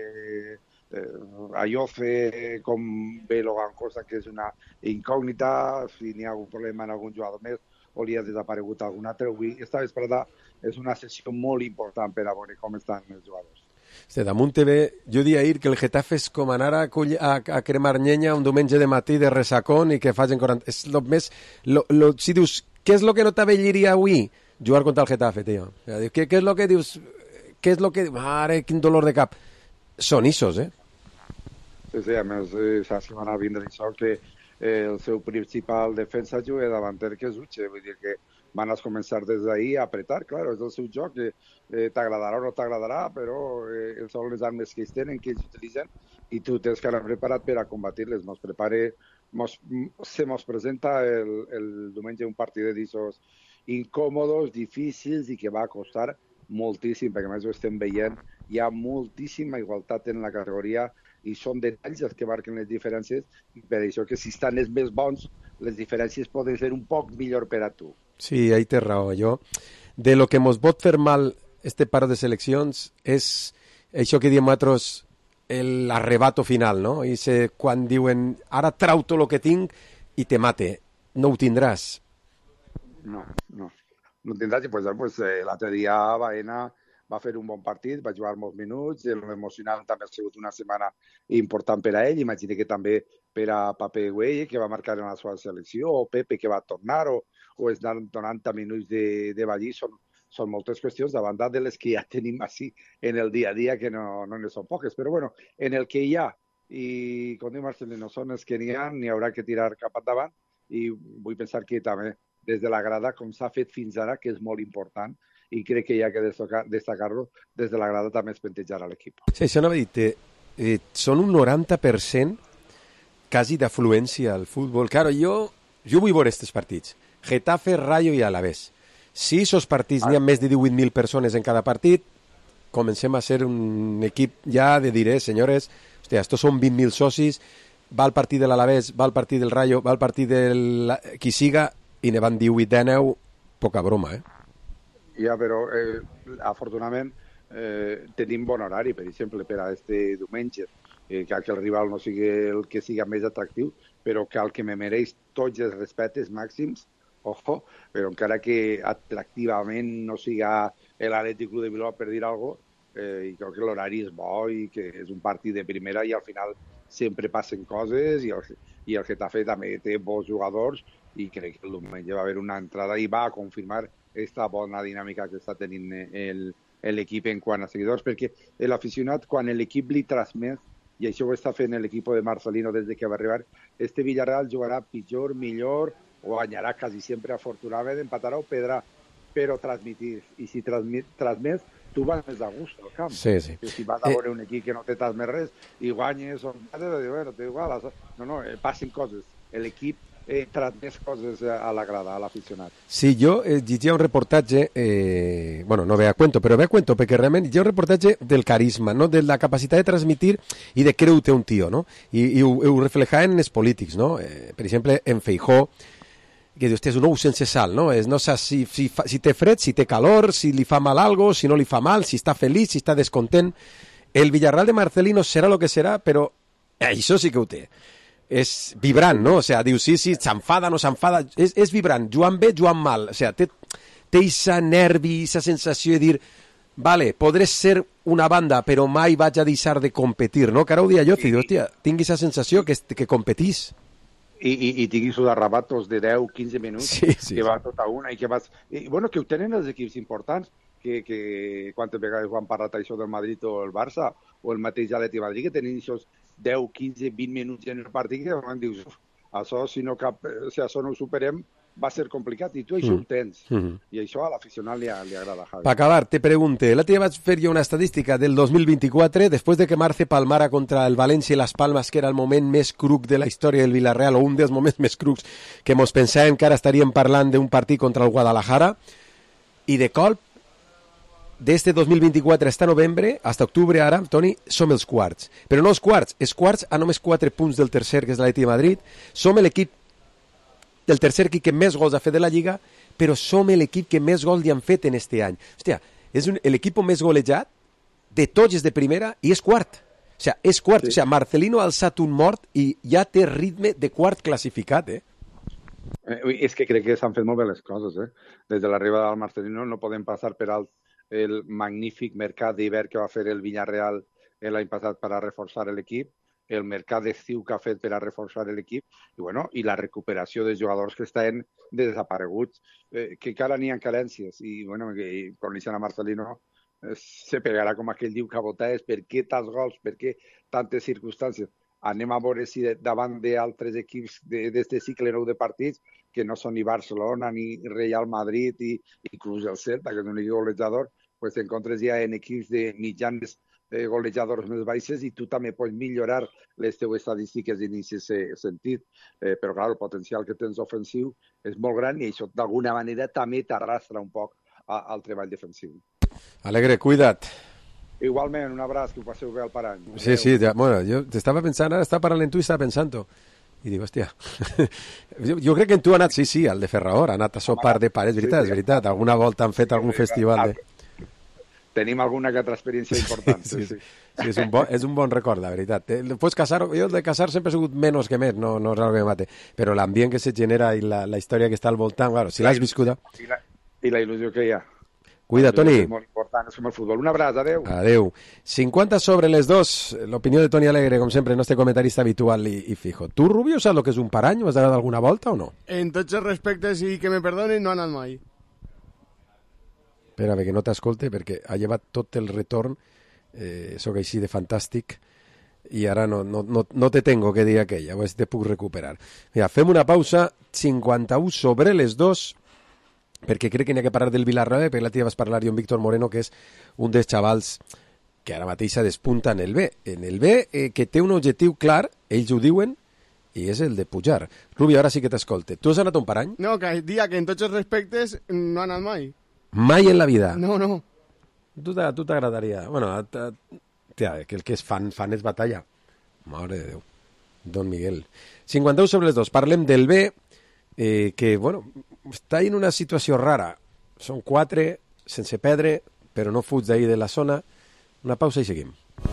eh, Ayoce, com ve Logan Costa, que és una incògnita, si n'hi ha algun problema en algun jugador més, o li ha desaparegut algun altre. Avui, esta vesprada, és una sessió molt important per a veure com estan els jugadors. Sí, damunt T V, jo diria ahir que el Getafe és com anar a, a, a cremar llenya un diumenge de matí de ressacón i que facin quaranta... És el més... Lo, lo, si dius, què és el que no t'avelliria avui? Jugar contra el Getafe, tio. Què, què és el que dius? Què és el que... Mare, quin dolor de cap. Són issos, eh? Sí, sí, a més, eh, saps que van a vindre això que eh, el seu principal defensa juga davanter que és Uche, vull dir que van a començar des d'ahir a apretar, claro, és el seu joc, que eh, t'agradarà o no t'agradarà, però eh, són les armes que ells tenen, que ells utilitzen, i tu tens que anar preparat per a combatir-les. Mos prepare, mos, se mos presenta el, el diumenge un partit d'issos incòmodos, difícils i que va costar moltíssim, perquè més ho estem veient, hi ha moltíssima igualtat en la categoria i són detalls els que marquen les diferències, i per això que si estan els més bons, les diferències poden ser un poc millor per a tu. Sí, ahí té raó. Jo, de lo que mos pot fer mal este paro de seleccions és això que diem nosaltres l'arrebato final, no? I se, quan diuen, ara trau tot el que tinc i te mate, no ho tindràs. No, no. No ho tindràs i pues, pues, eh, l'altre dia Baena va fer un bon partit, va jugar molts minuts, l'emocional també ha sigut una setmana important per a ell, imagina que també per a Pape Güell, que va marcar en la seva selecció, o Pepe, que va tornar, o, o els noranta minuts de, de Ballí, són, són moltes qüestions davant de les que ja tenim així en el dia a dia, que no, no ne són poques, però bueno, en el que hi ha, i com diu Marcelino, són els que n'hi ha, n'hi haurà que tirar cap endavant, i vull pensar que també des de la grada, com s'ha fet fins ara, que és molt important, i crec que hi ha que destacar-lo, des de la grada també es pentejarà l'equip. Sí, això no va dir, eh, eh, són un noranta per cent quasi d'afluència al futbol. Claro, jo, jo vull veure aquests partits. Getafe, Rayo i Alavés. Si aquests partits ah. n'hi ha més de divuit mil persones en cada partit, comencem a ser un equip ja de dir, eh, senyores, hòstia, estos són vint mil socis, va al partit de l'Alavés, va al partit del Rayo, va al partit del qui siga, i ne van divuit deu, poca broma, eh? Ja, però eh, afortunadament eh, tenim bon horari, per exemple, per a este diumenge. Eh, cal que el rival no sigui el que siga més atractiu, però cal que me mereix tots els respectes màxims, ojo, però encara que atractivament no siga l'Atlètic Club de Bilbao per dir alguna cosa, eh, i crec que l'horari és bo i que és un partit de primera i al final sempre passen coses i el, i el Getafe també té bons jugadors i crec que el diumenge va haver una entrada i va a confirmar aquesta bona dinàmica que està tenint l'equip en quant a seguidors, perquè l'aficionat, quan l'equip li transmet, i això ho està fent l'equip de Marcelino des de que va arribar, este Villarreal jugarà pitjor, millor, o guanyarà quasi sempre, afortunadament, empatarà o perdrà, però transmitir. I si transmet, transmet tu vas més de gust al camp. Sí, sí. Si vas a veure un equip que no té transmet res i guanyes, o bueno, té igual. No, no, passen coses. L'equip eh, transmet coses a la grada, a l'aficionat. Sí, jo eh, llegia un reportatge, eh, bueno, no ve a cuento, però ve a cuento, perquè realment llegia un reportatge del carisma, no? De la capacitat de transmitir i de creure un tio, no? I, i ho, ho reflejaven els polítics, no? Eh, per exemple, en Feijó, que dius, és un ou sense sal, no? És, no saps si, si, fa, si té fred, si té calor, si li fa mal algo, si no li fa mal, si està feliç, si està descontent. El Villarreal de Marcelino serà el que serà, però això sí que ho té. És vibrant, no? O sea, diu, sí, sí, s'enfada, no s'enfada, és, és vibrant, jugant bé, jugant mal, o sea, té, té aquesta nervi, aquesta sensació de dir, vale, podré ser una banda, però mai vaig a deixar de competir, no? Que ara ho dia jo, fill, hòstia, tingui aquesta sensació que, que competís. I, i, i tinguis rabatos de deu quinze minuts, sí, sí, que va tota una, i que vas... I, bueno, que ho tenen els equips importants, que, que quantes vegades ho han parlat això del Madrid o el Barça, o el mateix Atlètic Madrid, que tenen aquests deu, quinze, vint minuts en el partit, que van dir, això, si no, cap, o sigui, això no ho superem, va ser complicat, i tu això mm. ho tens. Mm-hmm. I això a l'aficionat li, li agrada. Javi. Per acabar, te pregunte, l'altre dia vaig fer jo una estadística del dos mil vint-i-quatre, després de que Marce palmara contra el València i les Palmes, que era el moment més cruc de la història del Villarreal, o un dels moments més crucs que mos pensàvem que ara estaríem parlant d'un partit contra el Guadalajara, i de colp, d'este dos mil vint-i-quatre hasta novembre, hasta octubre ara, Toni, som els quarts. Però no els quarts, els quarts a només quatre punts del tercer, que és l'Atlètic de Madrid. Som l'equip del tercer equip que més gols ha fet de la Lliga, però som l'equip que més gols li han fet en este any. Hòstia, és l'equip més golejat de tots els de primera i és quart. O sigui, és quart. Sí. O sigui, Marcelino ha alçat un mort i ja té ritme de quart classificat, eh? eh és que crec que s'han fet molt bé les coses, eh? Des de l'arribada del Marcelino no podem passar per alt el magnífic mercat d'hivern que va fer el Villarreal l'any passat per a reforçar l'equip, el mercat d'estiu que ha fet per a reforçar l'equip i, bueno, i la recuperació dels jugadors que estan desapareguts, eh, que encara n'hi ha carències. I, bueno, que, coneixent a Marcelino, eh, se pegarà com aquell diu cabotaes, per què tants gols, per què tantes circumstàncies. Anem a veure si davant d'altres equips d'aquest cicle nou de partits, que no són ni Barcelona, ni Real Madrid, i inclús el Celta, que és un equip golejador, pues t'encontres ja en equips de mitjans eh, golejadors més baixes i tu també pots millorar les teves estadístiques en aquest sentit. Eh, però, clar, el potencial que tens ofensiu és molt gran i això, d'alguna manera, també t'arrastra un poc a, al treball defensiu. Alegre, cuida't. Igualment, un abraç, que ho passeu bé al parany. Sí, sí, ja, bueno, jo t'estava pensant, ara estava parlant en tu i estava pensant-ho. I dic, hòstia, jo, jo crec que en tu ha anat, sí, sí, al de Ferraor, ha anat a sopar de pares, és veritat, és veritat, alguna volta han fet algun festival de... tenim alguna que altra experiència important. Sí, sí, sí. Sí, és un bon, és un bon record, la veritat. Eh, pots casar, jo de casar sempre he sigut menys que més, no, no és algo que me mate, però l'ambient que se genera i la, la història que està al voltant, claro, si l'has viscuda... I la, I la il·lusió que hi ha. Cuida, Toni. És molt important, és com el futbol. Un abraç, adeu. Adeu. cinquanta sobre les dos, l'opinió de Toni Alegre, com sempre, el nostre comentarista habitual i, i fijo. Tu, Rubio, saps el que és un parany? Ho has donat alguna volta o no? En tots els respectes, i que me perdonin, no ha anat mai. Espera, que no t'escolte, perquè ha llevat tot el retorn, eh, sóc així de fantàstic, i ara no, no, no, no te tengo que dir aquella, pues te puc recuperar. Mira, fem una pausa, cinquanta-u sobre les dos, perquè crec que n'hi ha que parlar del Villarreal, perquè l'altre dia vas parlar jo amb Víctor Moreno, que és un dels xavals que ara mateix despunta en el B. En el B, eh, que té un objectiu clar, ells ho diuen, i és el de pujar. Rubi, ara sí que t'escolte. Tu has anat a un parany? No, que dia que en tots els respectes no ha anat mai. Mai en la vida? No, no. Tu t'agradaria... Bueno, tia, que el que és fan, fan és batalla. Mare de Déu. Don Miguel. cinquanta-u sobre les dos. Parlem del B, eh, que, bueno, està en una situació rara. Són quatre, sense perdre, però no fuig d'ahí de la zona. Una pausa y seguimos.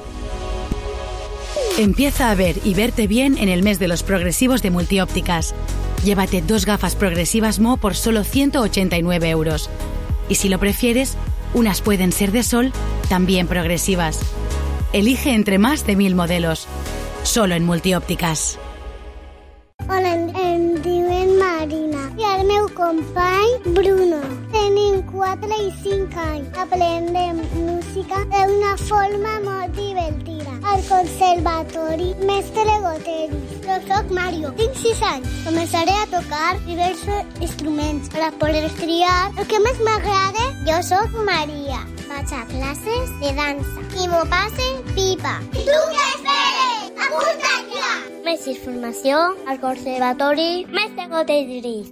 Empieza a ver y verte bien en el mes de los progresivos de Multiópticas. Llévate dos gafas progresivas M O por solo ciento ochenta y nueve euros. Y si lo prefieres, unas pueden ser de sol, también progresivas. Elige entre más de mil modelos. Solo en Multiópticas. Hola, em diuen Marina i el meu company Bruno. Tenim quatre i cinc anys. Aprendem música d'una forma molt divertida. Al conservatori Mestre Goteris. Jo soc Mario, tinc sis anys. Començaré a tocar diversos instruments per a poder triar el que més m'agrada. Jo soc Maria. Vaig a classes de dansa i m'ho passe pipa. I tu què esperes? Apunta't ja! Més informació al Conservatori Mestre Goteris.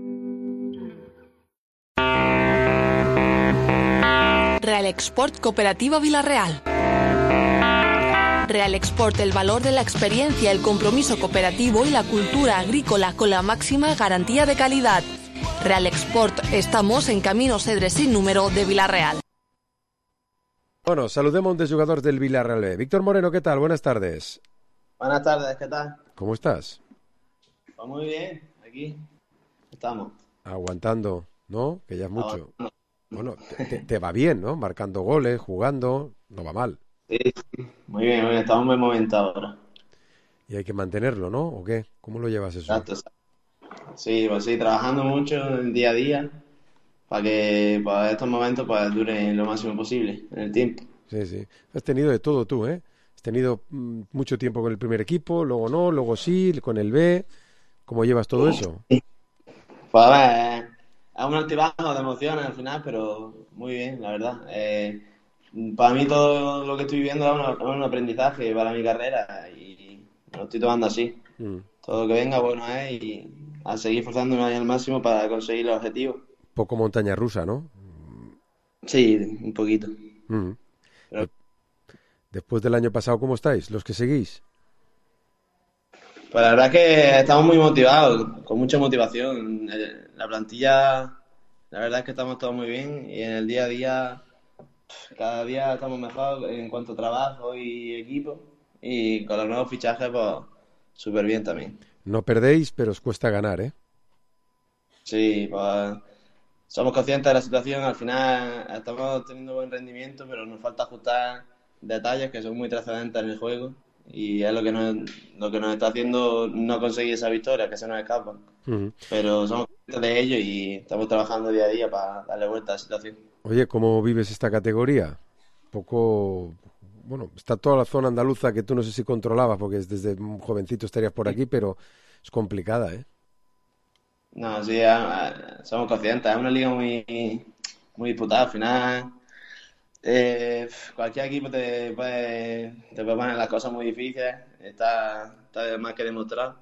Real Export Cooperativa Villarreal. Real Export, el valor de la experiencia, el compromiso cooperativo y la cultura agrícola con la máxima garantía de calidad. Real Export, estamos en Camino Cedre sin número de Villarreal. Bueno, saludemos a un de los jugadores del Villarreal B. Víctor Moreno, ¿qué tal? Buenas tardes. Buenas tardes, ¿qué tal? ¿Cómo estás? Pues muy bien, aquí estamos. Aguantando, ¿no? Que ya es mucho. Aguantando. Bueno, te, te, te va bien, ¿no? Marcando goles, jugando, no va mal. Sí, sí, muy bien, muy bien, estamos en un buen momento ahora. Y hay que mantenerlo, ¿no? ¿O qué? ¿Cómo lo llevas eso? Exacto, exacto. Sí, pues sí, trabajando mucho en el día a día para que para estos momentos pues duren lo máximo posible en el tiempo. Sí, sí. Has tenido de todo tú, ¿eh? Has tenido mm, mucho tiempo con el primer equipo, luego no, luego sí, con el B. ¿Cómo llevas todo eso? Pues a ver, es un altibajo de emociones al final, pero muy bien, la verdad. Eh, para mí todo lo que estoy viviendo es un, es un aprendizaje para mi carrera y lo estoy tomando así. Mm. Todo lo que venga bueno es y a seguir forzándome al máximo para conseguir los objetivos. Poco montaña rusa, ¿no? Sí, un poquito. Mm. Pero... Después del año pasado, ¿cómo estáis, los que seguís? Pues la verdad es que estamos muy motivados, con mucha motivación. La plantilla, la verdad es que estamos todos muy bien y en el día a día, cada día estamos mejor en cuanto a trabajo y equipo y con los nuevos fichajes, pues súper bien también. No perdéis, pero os cuesta ganar, ¿eh? Sí, pues somos conscientes de la situación. Al final estamos teniendo buen rendimiento, pero nos falta ajustar detalles que son muy trascendentes en el juego y es lo que nos, lo que nos está haciendo no conseguir esa victoria, que se nos escapa. Uh-huh. Pero somos conscientes de ello y estamos trabajando día a día para darle vuelta a la situación. Oye, ¿cómo vives esta categoría? Poco... Bueno, está toda la zona andaluza que tú no sé si controlabas, porque desde un jovencito estarías por aquí, pero es complicada, ¿eh? No, sí, somos conscientes. Es una liga muy, muy disputada. Al final, eh, cualquier equipo te puede, te puede poner las cosas muy difíciles. Está, está más que demostrado.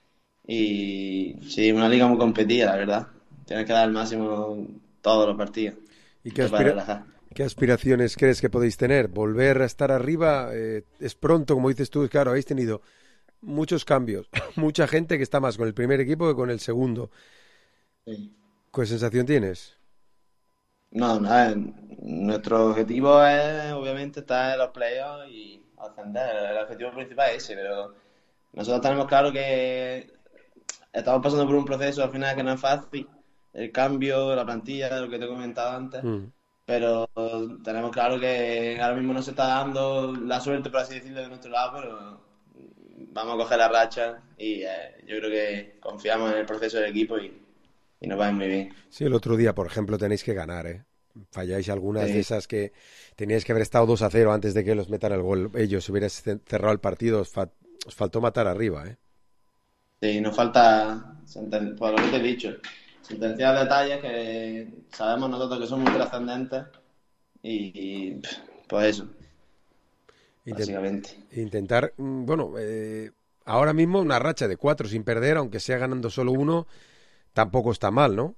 Y sí, una liga muy competida, la verdad. Tienes que dar el máximo todos los partidos. ¿Y qué, aspira ¿Qué aspiraciones crees que podéis tener? ¿Volver a estar arriba? Eh, es pronto, como dices tú, claro, habéis tenido muchos cambios, mucha gente que está más con el primer equipo que con el segundo. Sí. ¿Qué sensación tienes? No, no, nuestro objetivo es obviamente estar en los playoffs y ascender. El objetivo principal es ese, pero nosotros tenemos claro que estamos pasando por un proceso al final que no es fácil. El cambio, la plantilla, lo que te he comentado antes. Mm. Pero tenemos claro que ahora mismo no se está dando la suerte, por así decirlo, de nuestro lado, pero vamos a coger la racha y eh, yo creo que confiamos en el proceso del equipo y, y nos va muy bien. Sí, el otro día, por ejemplo, tenéis que ganar, ¿eh? Falláis algunas Sí. de esas que teníais que haber estado dos a cero antes de que los metan el gol. Ellos, si hubierais ce- cerrado el partido, os, fa- os faltó matar arriba, ¿eh? Sí, nos falta, senten- por lo que te he dicho, sentenciar detalles que sabemos nosotros que son muy trascendentes y, y, pff, pues eso, Intent- básicamente. Intentar, mm, bueno, eh, ahora mismo una racha de cuatro sin perder, aunque sea ganando solo uno, tampoco está mal, ¿no?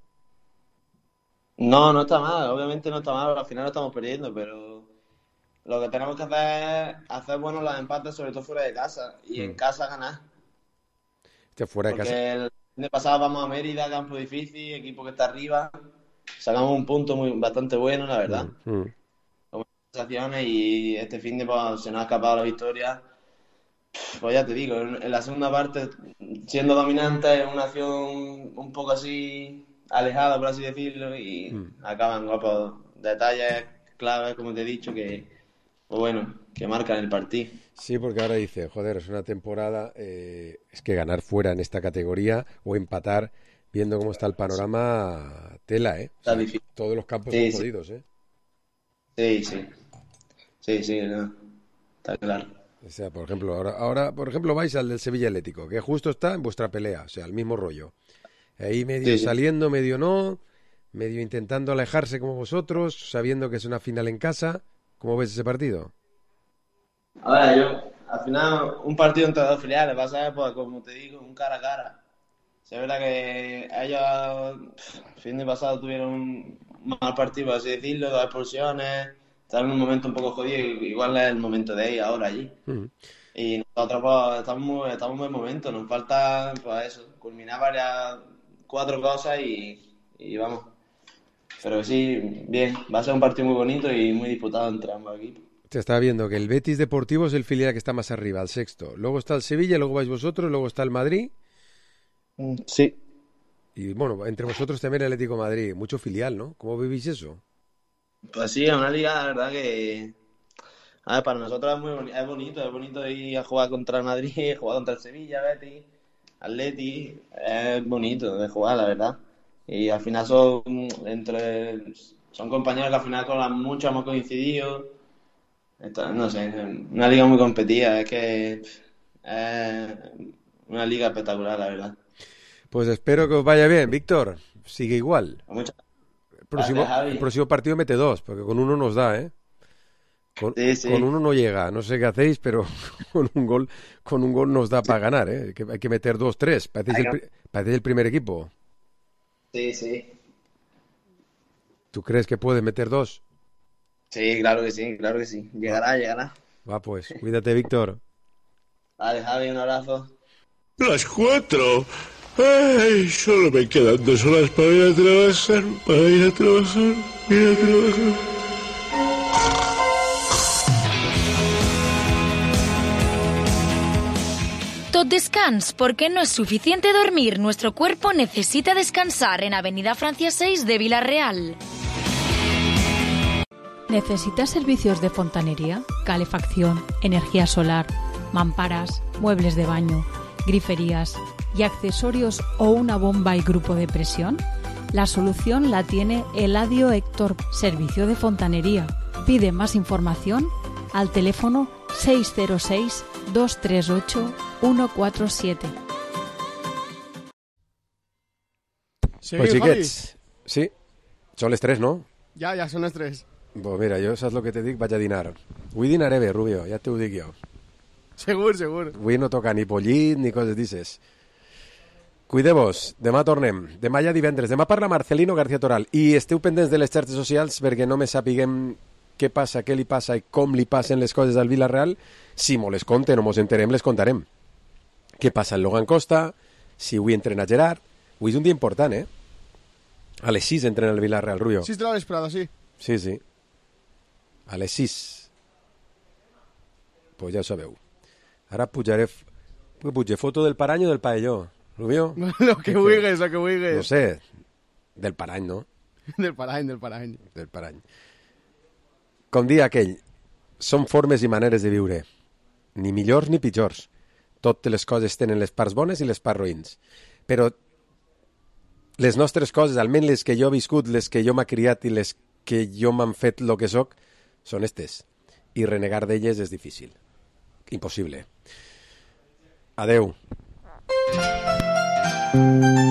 No, no está mal, obviamente no está mal, al final no estamos perdiendo, pero lo que tenemos que hacer es hacer buenos los empates, sobre todo fuera de casa, y en Mm. casa ganar. Este fuera de Porque casa. el fin de pasado vamos a Mérida, campo difícil, equipo que está arriba, sacamos un punto muy bastante bueno, la verdad. Mm, mm. Con buenas sensaciones y este fin de pues, se nos ha escapado la victoria. Pues ya te digo, en, en la segunda parte, siendo dominante, una acción un poco así alejada, por así decirlo, y Mm. acaban guapos detalles claves, como te he dicho, que, pues bueno, que marcan el partido. Sí, porque ahora dice, joder, es una temporada, eh, es que ganar fuera en esta categoría o empatar, viendo cómo está el panorama, tela, ¿eh? O Está sea, difícil. todos los campos Sí, son sí. jodidos, ¿eh? Sí, sí. Sí, sí, no, está claro. O sea, por ejemplo, ahora, ahora, por ejemplo, vais al del Sevilla Atlético, que justo está en vuestra pelea, o sea, el mismo rollo. Ahí medio Sí, sí. saliendo, medio no, medio intentando alejarse como vosotros, sabiendo que es una final en casa. ¿Cómo ves ese partido? A ver, yo, al final, un partido entre dos filiales, va a ser, pues, como te digo, un cara a cara. Sí, es verdad que ellos, pff, el fin de pasado tuvieron un mal partido, por así decirlo, dos expulsiones, están en un momento un poco jodido, igual es el momento de ir ahora allí. Mm. Y nosotros, pues, estamos, muy- estamos en buen momento, nos falta, pues, eso, culminar varias, cuatro cosas y, y vamos. Pero sí, bien, va a ser un partido muy bonito y muy disputado entre ambos equipos. Te estaba viendo que el Betis Deportivo es el filial que está más arriba, el sexto. Luego está el Sevilla, luego vais vosotros, luego está el Madrid. Sí. Y bueno, entre vosotros también el Atlético de Madrid. Mucho filial, ¿no? ¿Cómo vivís eso? Pues sí, es una liga, la verdad que... A ver, para nosotros es muy boni- es bonito, es bonito ir a jugar contra el Madrid, jugar contra el Sevilla, Betis, Atleti, es bonito de jugar, la verdad. Y al final son entre son compañeros que al final con las muchos hemos coincidido. Esto, no sé, una liga muy competida, es que pff, es una liga espectacular, la verdad. Pues espero que os vaya bien, Víctor. Sigue igual. Muchas El próximo, gracias, Javi. el próximo partido mete dos, porque con uno nos da, ¿eh? Con, Sí, sí. con uno no llega. No sé qué hacéis, pero con un gol, con un gol nos da para ganar, ¿eh? Que hay que meter dos, tres. Parecéis el, Hay que- pri- parecéis el primer equipo. Sí, sí. ¿Tú crees que puedes meter dos? Sí, claro que sí, claro que sí. Llegará, llegará. Va, pues, cuídate, Víctor. Vale, Javi, un abrazo. Las cuatro. Ay, solo me quedan dos horas para ir a trabajar, para ir a trabajar, ir a trabajar. Tot descans, porque no es suficiente dormir, nuestro cuerpo necesita descansar en Avenida Francia seis de Villarreal. ¿Necesitas servicios de fontanería, calefacción, energía solar, mamparas, muebles de baño, griferías y accesorios o una bomba y grupo de presión? La solución la tiene Eladio Héctor, servicio de fontanería. Pide más información al teléfono seis cero seis, dos tres ocho, uno cuatro siete. Sí, Pues Javi. xiquets, sí, són les tres, no? Ja, ja són les tres. Pues mira, jo saps el que te dic? Vaig a dinar. Avui dinaré bé, Rubio, ja t'ho dic jo. Segur, segur. Avui no toca ni pollit ni coses d'isses. Cuideu-vos, demà tornem. Demà ja divendres. Demà parla Marcelino García Toral. I esteu pendents de les xarxes socials perquè no me sapiguem què passa, què li passa i com li passen les coses al Villarreal. Si mo les conten o mos enterem, les contarem. Què passa el Logan Costa, si avui entrena Gerard. Avui és un dia important, eh? A les sis entren al Villarreal, Rubio. sis de la vesprada, sí. Sí, sí. A les sis. Pues ja ho sabeu. Ara pujaré... Pujaré foto del parany o del paelló, Rubio? Lo que vulguis, lo que vulguis. No sé, del parany, no? Del parany, del parany. Del parany. Com dia aquell, són formes i maneres de viure. Ni millors ni pitjors. Totes les coses tenen les parts bones i les parts roïns. Però les nostres coses, almenys les que jo he viscut, les que jo m'ha criat i les que jo m'han fet el que soc, són estes. I renegar d'elles és difícil. Impossible. Adeu.